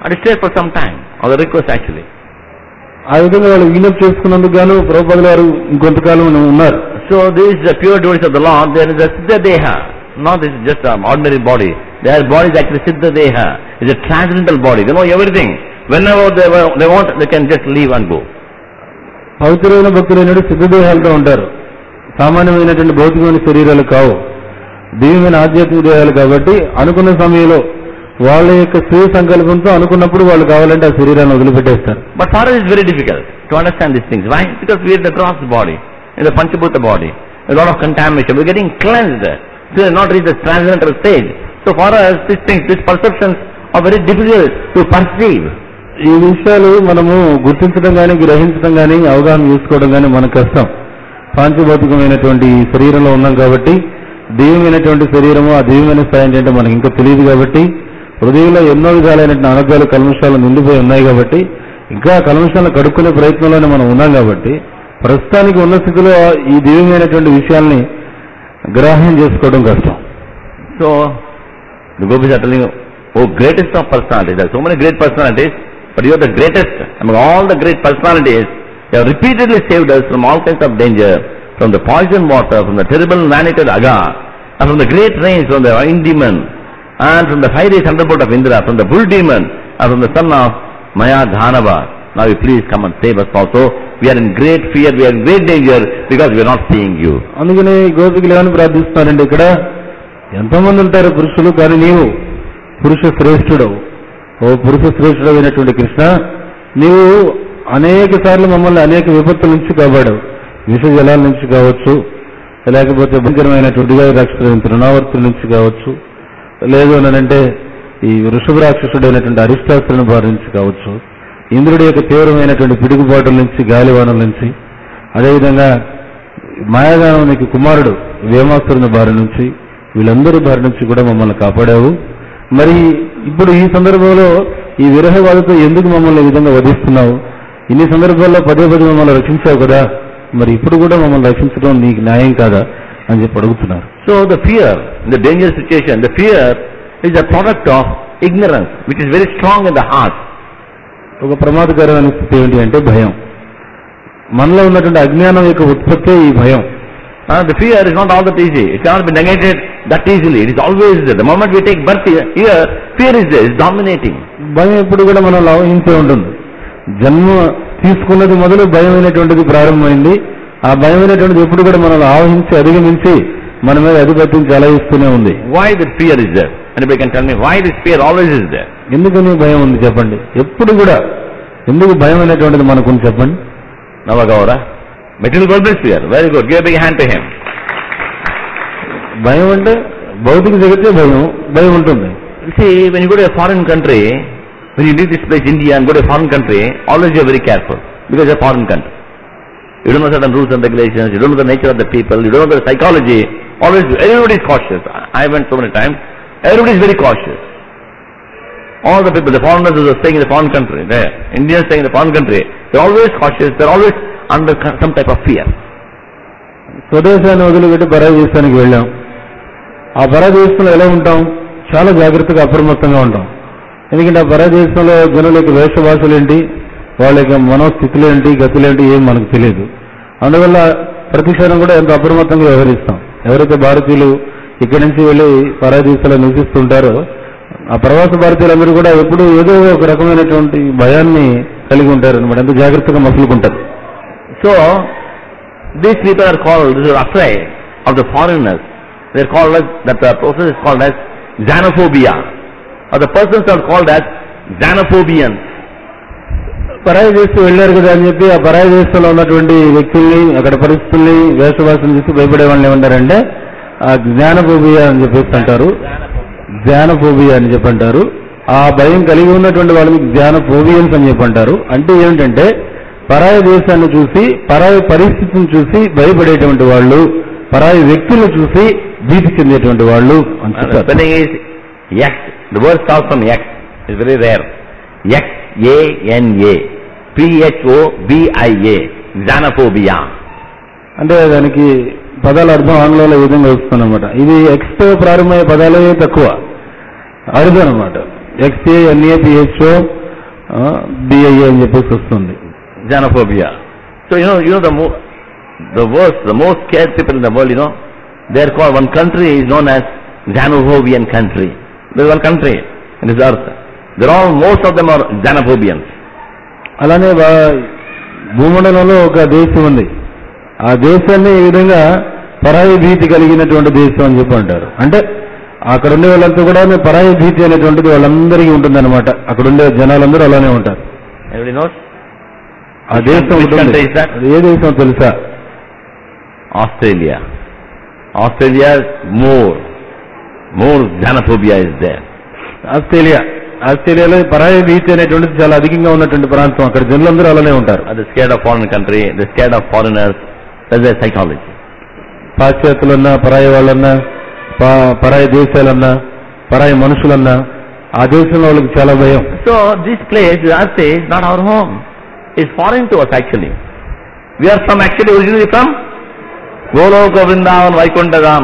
B: ఆ విధంగా వాళ్ళు విజ్ఞప్తి చేసుకున్నందుకు గాను ప్రభుపాదుల వారు ఇంకొంతకాలం ఉన్నారు.
A: So this the pure devotees of the Lord, there is a siddha deha, not this just ordinary body. Their body is actually siddha deha, is a transcendental body. They know everything. whenever they want, they can just leave and go.
B: పవిత్రమైన భక్తులైనడు సిద్ధదేహాలతో ఉంటారు. సామాన్యమైనటువంటి భౌతికమైన శరీరాలు కావు, దివ్యమైన ఆధ్యాత్మిక దేహాలు. కాబట్టి అనుకున్న సమయంలో వాళ్ళ యొక్క స్వీయ సంకల్పంతో అనుకున్నప్పుడు వాళ్ళు కావాలంటే ఆ శరీరాన్ని వదిలిపెట్టేస్తారు.
A: But for us it's very difficult to understand these things. Why? Because we are the gross body, in the Panchabhuta body, a lot of contamination. We are getting cleansed. So we have not reached the transcendental stage. So for us these things, these perceptions are very difficult to perceive.
B: ఈ విషయాలు మనము గుర్తించడం కానీ, గ్రహించడం కానీ, అవగాహన చేసుకోవడం కానీ మనకు కష్టం. పాంచభౌతికమైనటువంటి శరీరంలో ఉన్నాం కాబట్టి, దివ్యమైనటువంటి శరీరము, ఆ దివ్యమైన స్థాయి ఏంటంటే మనకి ఇంకా తెలియదు కాబట్టి, హృదయంలో ఎన్నో విధాలైనటువంటి అనర్థాలు, కల్మషాలు నిండిపోయి ఉన్నాయి కాబట్టి, ఇంకా కల్మషాలను కడుక్కునే ప్రయత్నంలోనే మనం ఉన్నాం కాబట్టి, ప్రస్తుతానికి ఉన్న స్థితిలో ఈ దివ్యమైనటువంటి విషయాల్ని గ్రాహ్యం చేసుకోవడం కష్టం.
A: So the gopis are telling you, oh greatest of personalities, there are so many great personalities, but you are the greatest among all the great personalities. You have repeatedly saved us from all kinds of danger, from the poison water, from the terrible man-eaten aga, and from the great rains, from the wind demon, and from the fiery thunderbolt of Indra, from the bull demon, and from the son of Maya Dhanava. Now you please come and save us also. We are in great fear, we are in great danger, because we are not seeing you.
B: అందుకనే గోపికలు ఏమని ప్రార్థిస్తున్నారండి, ఇక్కడ ఎంతమంది ఉంటారు పురుషులు, కానీ నీవు పురుష శ్రేష్ఠుడవు. ఓ పురుష శ్రేష్ఠుడైనటువంటి కృష్ణ, నీవు అనేక సార్లు మమ్మల్ని అనేక విపత్తుల నుంచి కాపాడావు. విష జలాల నుంచి కావచ్చు, లేకపోతే భయంకరమైనటువంటి రాక్షసుడైన తృణావర్తుల నుంచి కావచ్చు, లేదు అనంటే ఈ వృషభ రాక్షసుడైనటువంటి అరిష్టాసురుని బారి నుంచి కావచ్చు, ఇంద్రుడి యొక్క తీవ్రమైనటువంటి పిడుగుబాటుల నుంచి, గాలివానల నుంచి, అదేవిధంగా మాయాదానానికి కుమారుడు వేమాసురుని బారి నుంచి, వీళ్ళందరి బారి నుంచి కూడా మమ్మల్ని కాపాడావు. మరి ఇప్పుడు ఈ సందర్భంలో ఈ విరహవాదతో ఎందుకు మమ్మల్ని ఈ విధంగా వధిస్తున్నావు? ఇన్ని సందర్భాల్లో పదే పదే మమ్మల్ని రక్షించావు కదా, మరి ఇప్పుడు కూడా మమ్మల్ని రక్షించడం నీకు న్యాయం కాదా అని చెప్పి అడుగుతున్నారు.
A: So the fear, the danger situation, the fear is the product of ignorance which is very strong in the heart.
B: ఒక ప్రమాదకరమైన స్థితి ఏంటి అంటే భయం. మనలో ఉన్నటువంటి అజ్ఞానం యొక్క ఉత్పత్తి ఈ భయం.
A: The fear is not all that easy. It cannot be negated that easily. It is always there. The moment we take birth here, fear is there. It's dominating.
B: భయం ఎప్పుడు కూడా మనల్ని ఆవహించే ఉంటుంది. జన్మ తీసుకున్నది మొదలు భయమైనటువంటిది ప్రారంభమైంది. ఆ భయమైనటువంటిది ఎప్పుడు కూడా మనల్ని ఆవహించి, అధిగమించి మన మీద అధిపత్యం చెలాయిస్తూనే ఉంది.
A: Why that fear is there? Anybody can tell me why this fear always is there?
B: ఎందుకని భయం ఉంది చెప్పండి. ఎప్పుడు కూడా ఎందుకు భయం అనేటువంటిది మనకు చెప్పండి.
A: Navagowara, material world is fear. Very good. Give a big hand to him.
B: భయం అంటే భౌతిక జగత్తే భయం ఉంటుంది.
A: See, when you go to a foreign country, when you leave this place, India, and go to a foreign country, always you are very careful because it's a foreign country. You don't know certain rules and regulations. You don't know the nature of the people. You don't know the psychology. Always, everybody is cautious. I went so many times. Everybody is very cautious. All the people, the foreigners who are staying in the foreign country, the Indians staying in the foreign country, they're always cautious. They're always under some type of fear.
B: స్వదేశాన్ని వదిలిపెట్టి పరాయి దేశానికి వెళ్ళాం. ఆ పరాయి దేశంలో ఎలా ఉంటాం? చాలా జాగ్రత్తగా, అప్రమత్తంగా ఉంటాం. ఎందుకంటే ఆ పరాయి దేశంలో జనుల యొక్క వేషభాషలు ఏంటి, వాళ్ళ యొక్క మనోస్థితులు ఏంటి, గతులేంటి ఏం మనకు తెలియదు. అందువల్ల ప్రతి క్షణం కూడా ఎంత అప్రమత్తంగా వ్యవహరిస్తాం. ఎవరైతే భారతీయులు ఇక్కడి నుంచి వెళ్ళి పరాయి దేశాల్లో నివసిస్తుంటారో ఆ ప్రవాస భారతీయులందరూ కూడా ఎప్పుడు ఏదో ఒక రకమైనటువంటి భయాన్ని కలిగి ఉంటారు అనమాట. ఎంత జాగ్రత్తగా మసులుకుంటారు.
A: So these people are called, these are afraid of the foreigners. They are called as, that the process is called as xenophobia, or the persons are called as xenophobians.
B: పరాయి దేశం వెళ్ళారు కదా అని చెప్పి ఆ పరాయి దేశంలో ఉన్నటువంటి వ్యక్తుల్ని, అక్కడ పరిస్థితుల్ని, వేషభాషను చూసి భయపడే వాళ్ళని ఏమంటారంటే ఆ జ్ఞానఫోబియా అని చెప్పేసి అంటారు. జ్ఞానఫోబియా అని చెప్పంటారు. ఆ భయం కలిగి ఉన్నటువంటి వాళ్ళని జ్ఞానఫోబియన్స్ అని చెప్పంటారు. అంటే ఏమిటంటే పరాయి దేశాన్ని చూసి, పరాయి పరిస్థితిని చూసి భయపడేటువంటి వాళ్ళు, పరాయి వ్యక్తులను చూసి భీతి చెందేటువంటి వాళ్ళు అని చెప్తారు.
A: The word starts from X. It's very rare. X-A-N-A. P-H-O-B-I-A. Xenophobia.
B: అంటే దానికి పదాల అర్థం ఆంగ్లంలో ఈ విధంగా వస్తుంది అనమాట. ఇది ఎక్స్ తో ప్రారంభమయ్యే పదాలే తక్కువ, అరుదు అనమాట. XANAPHO BIA అని చెప్పేసి వస్తుంది.
A: Xenophobia. So you know the most scared people in the world, they are called, one country is known as Xenophobian country. There is one country in this earth. Most of them are Xenophobians.
B: అలానే భూమండలంలో ఒక దేశం ఉంది. ఆ దేశాన్ని ఈ విధంగా పరాయి భీతి కలిగినటువంటి దేశం అని చెప్పి అంటారు. అంటే అక్కడ ఉండే వాళ్ళంతా కూడా పరాయి భీతి అనేటువంటిది వాళ్ళందరికీ ఉంటుందన్నమాట. అక్కడ ఉండే జనాలందరూ అలానే ఉంటారు. ఆ దేశం ఏ దేశం తెలుసా?
A: Australia. more xenophobia is there.
B: ఆస్ట్రేలియాలో పరాయి భీతి అనేటువంటిది చాలా అధికంగా ఉన్నటువంటి ప్రాంతం. అక్కడ జనులందరూ అలానే ఉంటారు.
A: They are scared of foreign country, they are scared of foreigners. That's their psychology.
B: పాశ్చాత్యులన్నా, పరాయి వాళ్ళన్నా, పరాయి దేశాలన్నా, పరాయి మనుషులన్నా ఆ దేశంలో వాళ్ళకి చాలా భయం.
A: So this place, Earth, is not our home. It's foreign to us actually. We are originally from Goloka, Vrindavan, Vaikuntha Dham.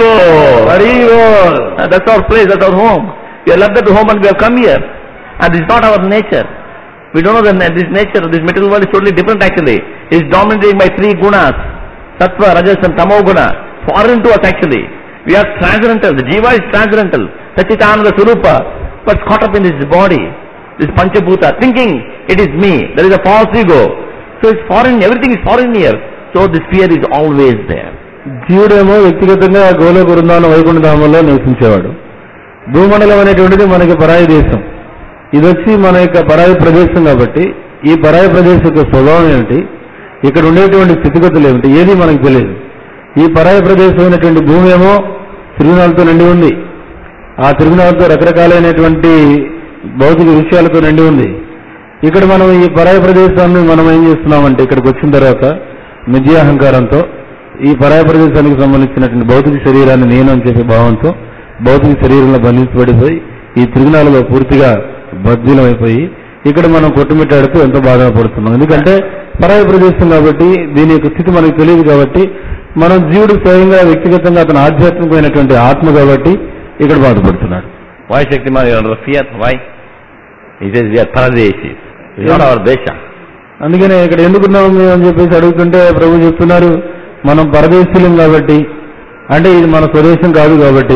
A: That's our place, that's our home. We have left that home and we have come here. And this is not our nature. We don't know that this nature, this material world is totally different actually. It is dominated by 3 gunas, Sattva, Rajas and Tamo guna. Foreign to us actually. We are transcendental. The Jiva is transcendental. Satchitananda Swarupa. But caught up in this body, this Panchabhuta, thinking it is me. There is a false ego. So it's foreign, everything is foreign here. So this fear is always there.
B: జీవుడేమో వ్యక్తిగతంగా గోలోక వృందావనం వైకుంఠ ధామంలో నివసించేవాడు. భూమండలం అనేటువంటిది మనకి పరాయి దేశం. ఇది వచ్చి మన యొక్క పరాయి ప్రదేశం కాబట్టి ఈ పరాయి ప్రదేశం యొక్క స్వభావం ఏమిటి, ఇక్కడ ఉండేటువంటి స్థితిగతులు ఏమిటి, ఏది మనకు తెలియదు. ఈ పరాయి ప్రదేశం అయినటువంటి భూమి ఏమో తిరుగునాలతో నిండి ఉంది. ఆ తిరుగునాలతో రకరకాలైనటువంటి భౌతిక విషయాలతో నిండి ఉంది. ఇక్కడ మనం ఈ పరాయి ప్రదేశాన్ని మనం ఏం చేస్తున్నామంటే ఇక్కడికి వచ్చిన తర్వాత మిథ్యాహంకారంతో ఈ పరాయి ప్రదేశానికి సంబంధించినటువంటి భౌతిక శరీరాన్ని నేను అని చెప్పే భావంతో భౌతిక శరీరంలో బంధించబడిపోయి ఈ తిరుగునాలలో పూర్తిగా బద్ధీలం అయిపోయి ఇక్కడ మనం కొట్టుమిట్టాడుతూ ఎంతో బాధ పడుతున్నాం. ఎందుకంటే పరాయి ప్రదేశం కాబట్టి దీని యొక్క స్థితి మనకు తెలియదు కాబట్టి మనం జీవుడు స్వయంగా వ్యక్తిగతంగా అతను ఆధ్యాత్మికమైనటువంటి ఆత్మ కాబట్టి ఇక్కడ బాధపడుతున్నాడు.
A: Why Shaktiman, you are under fear? Why? He says we are Paradesis. It's not our Desha.
B: అందుకనే ఇక్కడ ఎందుకున్నాము మేము అని చెప్పేసి అడుగుతుంటే ప్రభు చెప్తున్నారు మనం పరదేశీలం కాబట్టి, అంటే ఇది మన స్వదేశం కాదు కాబట్టి.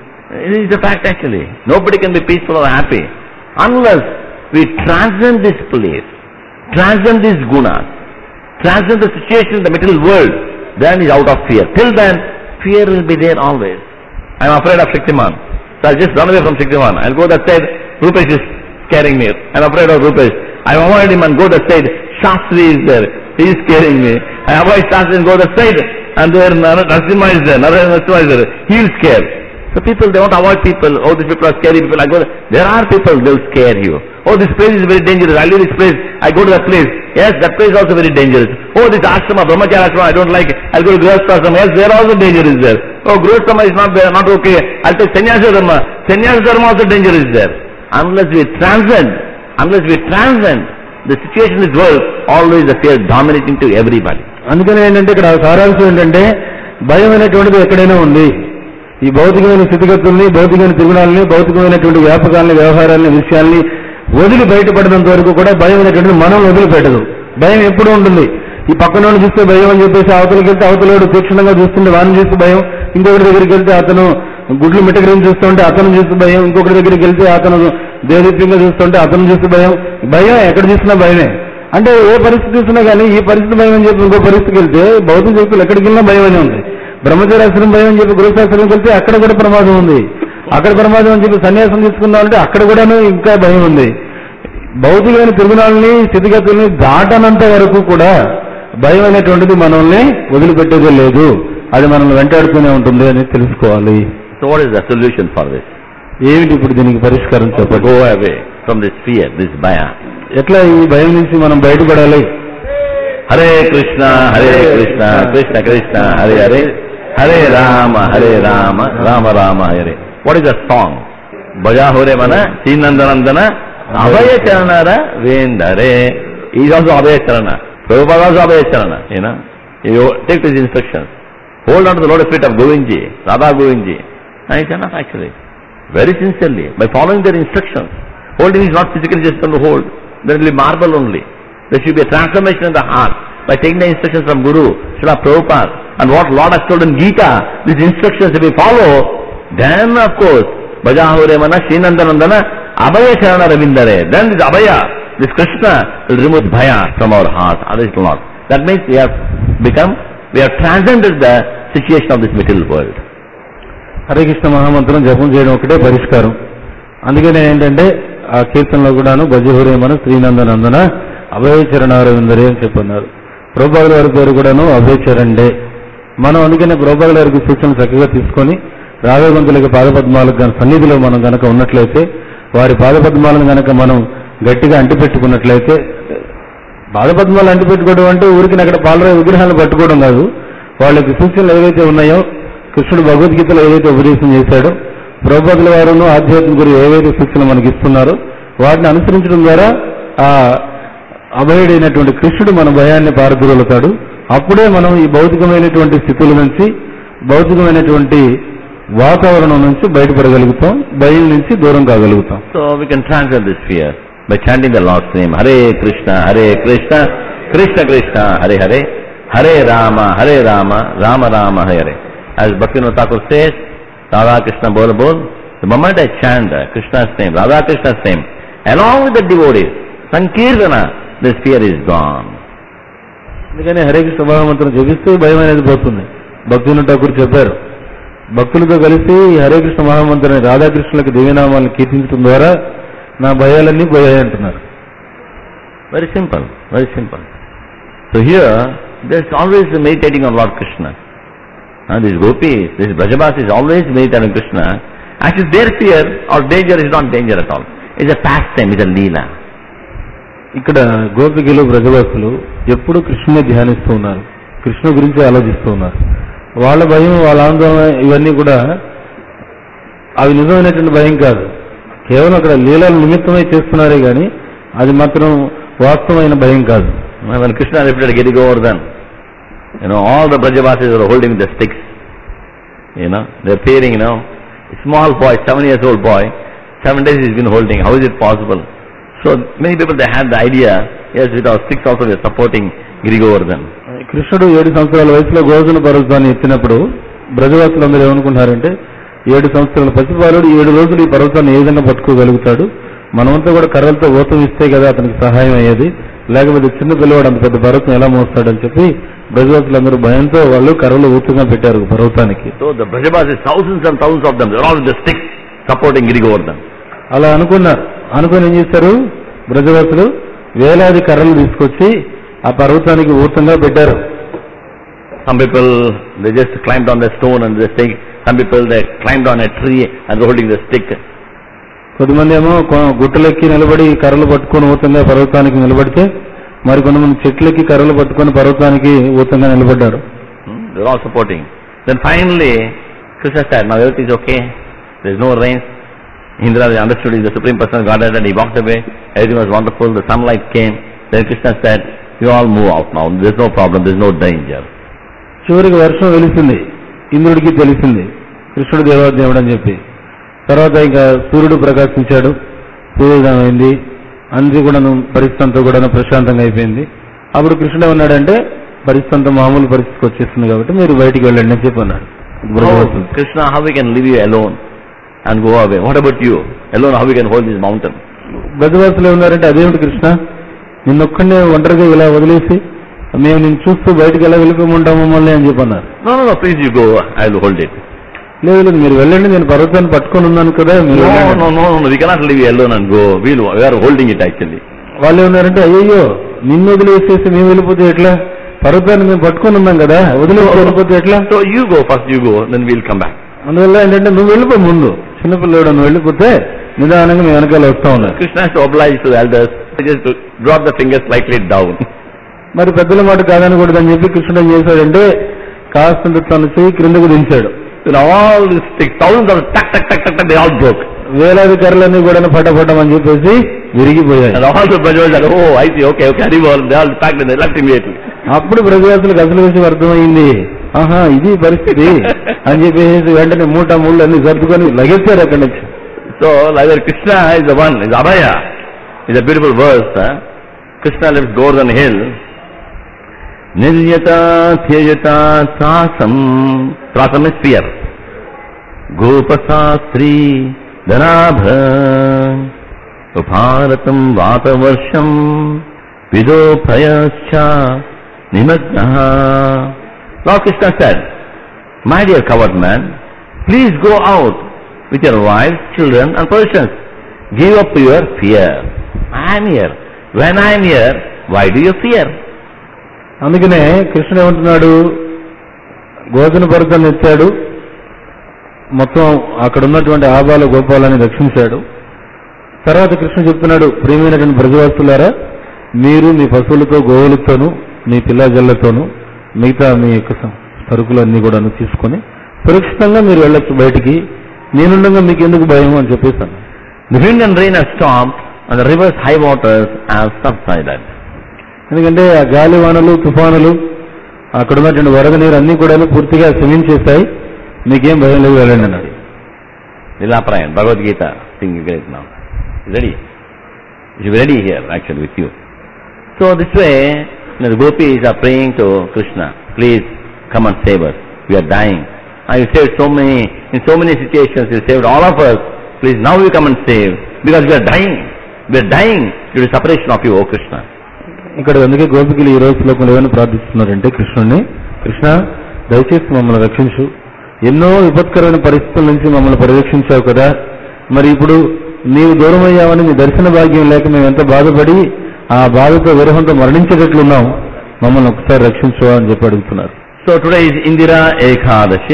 A: It is a fact actually. Nobody can be peaceful or happy unless we transcend this place, transcend these gunas, transcend the situation in the material world. Then is out of fear. Till then, fear will be there always. I am afraid of Shaktiman. So I'll just run away from Shaktiman. I'll go that side. Rupesh is scaring me. I'm afraid of Rupesh. I avoid him and go that side. Shastri is there. He is scaring me. I avoid Shastri and go that side. And there Narasimha is there. Narasimha is there. He will scare. So people, they won't avoid people. Oh, these people are scary people. I go there. There are people, they will scare you. Oh, this place is very dangerous. I leave this place. I go to that place. Yes, that place is also very dangerous. Oh, this ashrama, Brahmacharya ashrama, I don't like it. I'll go to Grihastha ashrama. Yes, there also danger is there. Oh, Grihastha is not there, not okay. I'll take Sannyasa dharma. Sannyasa dharma also danger is there. Unless we transcend the situation in this world, always the fear dominating to everybody.
B: అందుకని ఏంటంటే ఇక్కడ సారాంశం ఏంటంటే భయం అనేటువంటిది ఎక్కడైనా ఉంది. ఈ భౌతికమైన స్థితిగతుల్ని, భౌతికమైన తిరుగుణాలని, భౌతికమైనటువంటి వ్యాపకాలని, వ్యవహారాలని, విషయాల్ని వదిలి బయటపడినంత వరకు కూడా భయం అనేటువంటిది మనం వదిలిపెట్టదు. భయం ఎప్పుడూ ఉంటుంది. ఈ పక్కన చూస్తే భయం అని చెప్పేసి అవతలకి వెళ్తే అవతలవాడు తీక్షణంగా చూస్తుంటే వాడిని చూస్తే భయం, ఇంకొకటి దగ్గరికి వెళ్తే అతను గుడ్లు మిట్టకరిని చూస్తుంటే అతను చూస్తే భయం, ఇంకొకటి దగ్గరికి వెళ్తే అతను దేదీప్యంగా చూస్తుంటే అతను చూస్తే భయం. భయం ఎక్కడ చూసినా భయమే. అంటే ఏ పరిస్థితి చూసినా కానీ ఈ పరిస్థితి భయం అని చెప్పి ఇంకో పరిస్థితికి వెళ్తే భౌతిక శక్తులు ఎక్కడికి వెళ్ళినా భయం అనే ఉంది. బ్రహ్మచర్యాశ్రమం భయం అని చెప్పి గృహశాస్త్రంకి వెళ్తే అక్కడ కూడా ప్రమాదం ఉంది. అక్కడ ప్రమాదం అని చెప్పి సన్యాసం తీసుకుందామంటే అక్కడ కూడాను ఇంకా భయం ఉంది. భౌతికమైన తిరుగునాలని, స్థితిగతుల్ని దాటనంత వరకు కూడా భయం అనేటువంటిది మనల్ని వదిలిపెట్టేదే లేదు. అది మనల్ని వెంటాడుతూనే ఉంటుంది అని తెలుసుకోవాలి.
A: So what is the solution for this?
B: ఏమిటి ఇప్పుడు దీనికి పరిష్కారం చెప్పండి.
A: Go away from this fear, this bhaya.
B: ఎట్లా ఈ భయం నుంచి మనం బయటపడాలి?
A: Hare Krishna Krishna Krishna Hare Hare, Hare Rama Rama Rama Hare. What is the song? Bajahore mana, Srinandanandana, Abhaya Charanara, Vendare. He is also Abhaya Charana. Prabhupada also Abhaya Charana, you know. You take these instructions. Hold on to the lotus feet of Govindji, Radha Govindji. And it's enough actually. Very sincerely, by following their instructions. Holding is not physically just going to hold. There will be marble only. There should be a transformation in the heart. By taking the instructions from Guru, Srila Prabhupada, and what Lord has told in Gita, these instructions if we follow, then of course, Bhajahure Mana, Srinandanandana, Abhaya Charana Ravindare. Then this Abhaya, this Krishna will remove Bhaya from our heart. Otherwise it will not. That means we have transcended the situation of this material world.
B: Hare Krishna మహామంత్రం జపం చేయడం ఒకటే పరిష్కారం. అందుకనే ఏంటంటే ఆ కీర్తనలో కూడాను భజహురేమన శ్రీనందనందన అభయచరణారవిందరే అని చెప్పన్నారు. ప్రభుపాదుల వారి పేరు కూడాను అభయచరణే. మనం అందుకనే ప్రభుపాదుల వారికి సూచనలు చక్కగా తీసుకొని రాఘవంతులకి పాదపద్మాలకు కానీ సన్నిధిలో మనం కనుక ఉన్నట్లయితే, వారి పాదపద్మాలను కనుక మనం గట్టిగా అంటిపెట్టుకున్నట్లయితే, పాదపద్మాలు అంటిపెట్టుకోవడం అంటే ఊరికి అక్కడ పాలరాయి విగ్రహాలను పట్టుకోవడం కాదు. వాళ్ళకి సూచనలు ఏవైతే ఉన్నాయో, కృష్ణుడు భగవద్గీతలో ఏదైతే ఉపదేశం చేశాడో, ప్రభుపాదుల వారును ఆధ్యాత్మిక గురువు ఏవైతే సూచనలు మనకి ఇస్తున్నారో వాటిని అనుసరించడం ద్వారా ఆ అభయుడైనటువంటి కృష్ణుడు మన భయాన్ని పారద్రోలుతాడు. అప్పుడే మనం ఈ భౌతికమైనటువంటి స్థితుల నుంచి, భౌతికమైనటువంటి వాతావరణం నుంచి బయటపడగలుగుతాం, భయం నుంచి దూరం కాగలుగుతాం.
A: So we can transcend this fear by chanting the Lord's name, Hare Krishna, Krishna Krishna, Hare Hare, Hare Rama, Rama Rama, Hare Hare. As Bhaktivinoda Thakur says, Radha Krishna Bol Bol, the moment I chant Krishna's name, Radha Krishna's name, along with the devotees, Sankirtana, this fear is gone.
B: అందుకని హరే కృష్ణ మహామంత్రం జపిస్తే భయం అనేది పోతుంది. భక్తివినోద ఠాకూర్ చెప్పారు, భక్తులతో కలిసి హరే కృష్ణ మహామంత్రాన్ని రాధాకృష్ణులకు దివ్యనామాలను కీర్తించడం ద్వారా నా భయాలన్నీ పోయాయి అంటున్నారు.
A: Very simple, very simple. So here, there's always meditating on Lord Krishna. And these gopis, these Brajabasis always meditate on Krishna. Actually their fear or danger is not danger at all. It's a pastime, it's a leela.
B: ఇక్కడ గోపికలు బ్రజవాసులు ఎప్పుడు కృష్ణుని ధ్యానిస్తూ ఉన్నారు, కృష్ణ గురించి ఆలోచిస్తూ ఉన్నారు. వాళ్ళ భయం, వాళ్ళ ఆందోళన ఇవన్నీ కూడా అవి నిజమైనటువంటి భయం కాదు. కేవలం అక్కడ లీలల నిమిత్తమై చేస్తున్నారే కానీ అది మాత్రం వాస్తవమైన భయం కాదు.
A: When Krishna repeated Giri Govardhan, all the Brajavasis were holding the sticks. They're fearing, a small boy, 7 years old boy, 7 days he's been holding. How is it possible? So many people, they had the idea, yes, with our sticks also we are supporting Giri Govardhan.
B: కృష్ణుడు 7 సంవత్సరాల వయసులో గోవర్ధన పర్వతాన్ని ఎత్తినప్పుడు బ్రజవాసులందరూ ఏమనుకుంటారంటే, 7 సంవత్సరాల పసిబాలుడు 7 రోజులు ఈ పర్వతాన్ని ఏ విధంగా పట్టుకోగలుగుతాడు, మనమంతా కూడా కర్రలతో ఊతం ఇస్తే కదా అతనికి సహాయం అయ్యేది, లేకపోతే చిన్న పిల్లవాడు అంత పెద్ద పర్వతం ఎలా మోస్తాడని చెప్పి బ్రజవాసులందరూ భయంతో వాళ్ళు కర్రలు ఊతంగా పెట్టారు పర్వతానికి.
A: So the Brajavasis, thousands and thousands of them, they're all with the sticks supporting Giri Govardhan.
B: అలా అనుకున్నారు. అనుకుని ఏం చేశారు, బ్రజవాసులు వేలాది కర్రలు తీసుకొచ్చి ఆ పర్వతానికి ఊతంగా పెట్టారు.
A: Some people, they just climbed on the stone and they stick. Some people, they climbed on a tree and they're holding the stick.
B: కొద్దిమంది ఏమో గుట్టలెక్కి నిలబడి కర్రలు పట్టుకొని ఊతంగా పర్వతానికి నిలబడితే, మరి కొంతమంది చెట్లెక్కి కర్రలు పట్టుకొని పర్వతానికి ఊతంగా నిలబడ్డారు.
A: They're all supporting. Then finally, Krishna said, now everything is okay. There's no rain. Indra understood he is the Supreme Person of Godhead and he walked away. Everything was wonderful. The sunlight came. Then Krishna said, you all move out now. There's no problem. There's no danger.
B: చివరికి వర్షం వెలిసింది, ఇంద్రుడికి తెలిసింది కృష్ణుడు దేవాదేవుడు అని చెప్పి. తర్వాత ఇంకా సూర్యుడు ప్రకాశించాడు, సూర్యోదయం అయింది, అన్ని కూడా పరిస్థితి అంతా కూడా ప్రశాంతంగా అయిపోయింది. అప్పుడు కృష్ణుడు ఏమన్నాడంటే, పరిస్థితి అంతా మామూలు పరిస్థితికి వచ్చేస్తుంది కాబట్టి మీరు బయటికి వెళ్ళండి అని చెప్పి అన్నాడు.
A: Krishna, how we can leave you alone and go away? What about you? Alone, how we can hold this mountain?
B: బ్రజవాసులు ఏమన్నారంటే, అదేమిటి కృష్ణ, నిన్నొక్కడే ఒంటరిగా ఇలా వదిలేసి మేము నేను చూస్తూ బయటకు ఎలా వెళ్ళిపోమంటాం మమ్మల్ని అని చెప్పన్నారు.
A: No, please you go, I will hold it.
B: లేదు మీరు వెళ్ళండి, నేను పర్వతాన్ని పట్టుకొని ఉన్నాను కదా.
A: No, we cannot leave you alone and go. We are holding it actually.
B: వాళ్ళు ఏమన్నారంటే, అయ్యో నిన్ను వదిలేసేసి మేము వెళ్ళిపోతే ఎట్లా, పర్వతాన్ని మేము పట్టుకొని ఉన్నాం కదా, వదిలేసి వెళ్ళిపోతే ఎట్లా.
A: So you go first, you go, then we'll come back.
B: అందువల్ల ఏంటంటే నువ్వు వెళ్ళిపో ముందు, చిన్నపిల్లడు నువ్వు వెళ్ళిపోతే నిదానంగా మేము వెనకాల వస్తా ఉన్నాం.
A: Krishna has to oblige to the elders, just to drop the fingers slightly down.
B: మరి పెద్దల మాట కాదనకూడదని చెప్పి కృష్ణుడు ఏం చేశాడంటే, కాస్తంత తన చెయ్యి క్రిందకు దించాడు.
A: All these sticks, thousands of tuck, they all broke.
B: వేలాది కర్రలన్నీ కూడా పట్టపట్టమని చెప్పేసి విరిగిపోయాయి.
A: And all the Brajavasis said, oh, I see, okay, Haribol, they all packed and they left immediately.
B: అప్పుడు బ్రజవాసులకు అసలు విషయం అర్థమైంది. ఆహా, ఇది పరిస్థితి అని చెప్పేసి వెంటనే మూట ముళ్ళు అన్ని సర్దుకొని లగెత్తారు అక్కడి నుంచి.
A: So, like Krishna is the one, is Abhaya. It's a beautiful verse. Krishna lives Govardhan hill. Niryata Thyayata Trasam. Trasam is fear. Gopasastri Dhanabha Uparatam Vatavarsham Vidopayascha Nimagnaha. Lord Krishna said, my dear coward man, please go out with your wives, children and possessions. Give up your fear. I am here. When I am here, why do you fear?
B: అందుకనే కృష్ణుడు ఏమంటున్నాడు, గోధన పర్వతాన్ని ఎత్తాడు, మొత్తం అక్కడ ఉన్నటువంటి ఆబాల గోపాలని రక్షించాడు. తర్వాత కృష్ణుడు చెప్తున్నాడు, ప్రియమైనటువంటి బ్రజవాసులారా, మీరు మీ పశువులతో గోవులతోనూ మీ పిల్లాజల్లతోనూ మిగతా మీ యొక్క సరుకులన్నీ కూడా తీసుకొని సురక్షితంగా మీరు వెళ్ళొచ్చు బయటికి, నేనుండగా మీకు ఎందుకు భయం అని చెప్పేశాను.
A: The wind and rain have stopped and the river's high waters have subsided.
B: ఎందుకంటే ఆ గాలి వానలు తుఫానులు అక్కడ ఉన్నటువంటి వరద నీరు అన్ని కూడా పూర్తిగా శమించేస్తాయి, మీకేం భయం లేదు, వెళ్ళండి అన్నాడు.
A: Nilaparayan, Bhagavad Gita, sing great now. Ready? You should be ready here actually with you. So this way, the gopis are praying to Krishna, please come and save us. We are dying. You saved in so many situations, you saved all of us. Please now you come and save, because we are dying. We are dying due to separation of you, O Krishna.
B: ఇక్కడ అందుకే గోపికలు ఈ రోజు శ్లోకంలో ఏమైనా ప్రార్థిస్తున్నారంటే కృష్ణుడిని, కృష్ణ దయచేసి మమ్మల్ని రక్షించు, ఎన్నో విపత్కరమైన పరిస్థితుల నుంచి మమ్మల్ని పరిరక్షించావు కదా, మరి ఇప్పుడు నీవు దూరం అయ్యావని నీ దర్శన భాగ్యం లేక మేము ఎంత బాధపడి ఆ బాధతో విరహంతో మరణించేటట్లున్నాం, మమ్మల్ని ఒకసారి రక్షించు అని చెప్పి అడుగుతున్నారు.
A: So today is Indira Ekadashi.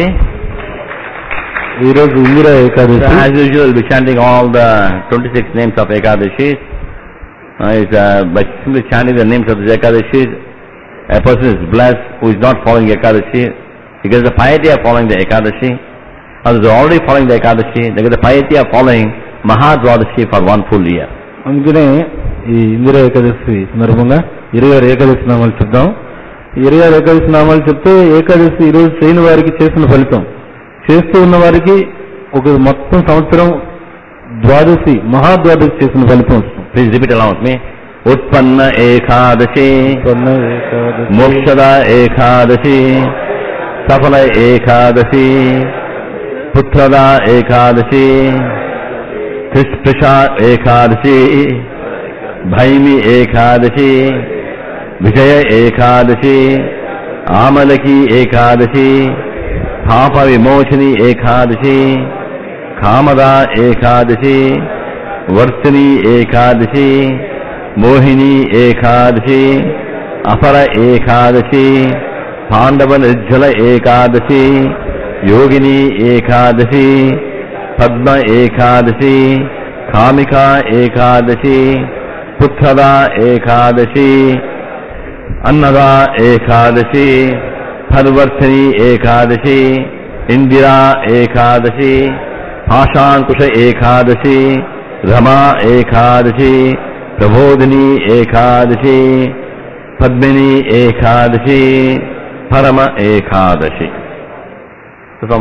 B: ఈ రోజు Indira Ekadashi.
A: As usual, we'll be chanting all the 26 names of Ekadashi. By simply chanting the names of the Ekadashi, a person is blessed who is not following Ekadashi. He gets the piety of following the Ekadashi. Others are already following the Ekadashi. They get the piety of following Mahadvadashi for one full year.
B: అందుకనే ఈ ఇందిరా ఏకాదశి సందర్భంగా 26 ఏకాదశి నామాలు చెప్దాం. 26 ఏకాదశి నామాలు చెప్తే ఏకాదశి ఈ రోజు చేయని వారికి చేసిన ఫలితం, చేస్తూ ఉన్న వారికి ఒక మొత్తం సంవత్సరం ద్వాదశి మహాద్వాదశి చేసిన ఫలితం వస్తుంది.
A: Please repeat along with me. Utpanna Ekadashi, Mokshada Ekadashi, Safala Ekadashi, Putrada Ekadashi, Krishprasha Ekadashi, Bhaimi Ekadashi, Vijaya Ekadashi, Amalaki Ekadashi, Papa Vimochini Ekadashi, Kamada Ekadashi, Vartini Ekadashi, Mohini Ekadashi, Apara Ekadashi, Pandava Nirjala Ekadashi, Yogini Ekadashi, Padma Ekadashi, Kamika Ekadashi, Putrada Ekadashi, Annada Ekadashi, Parvartini Ekadashi, Indira Ekadashi, Pashankusha Ekadashi, Rama Ekadashi, Prabodhini Ekadashi, Padmini Ekadashi, Parama Ekadashi. So from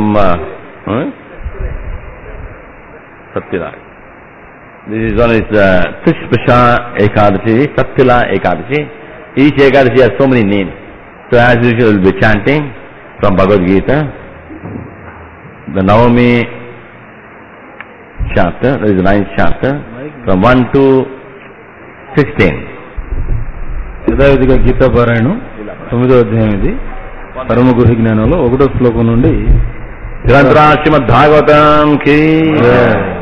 A: Satyila. This is one is Trishpasha Ekadashi, Satyila Ekadashi. Each Ekadashi has so many names. So as usual we'll be chanting from Bhagavad Gita, the Navami chapter, that is the 9th chapter, from 1 to 16.
B: యథావిధిగా గీతా పారాయణం 9వ అధ్యాయం, ఇది పరమ గుహ జ్ఞానంలో 1వ శ్లోకం నుండి.
A: శ్రీమద్ భాగవతం కీ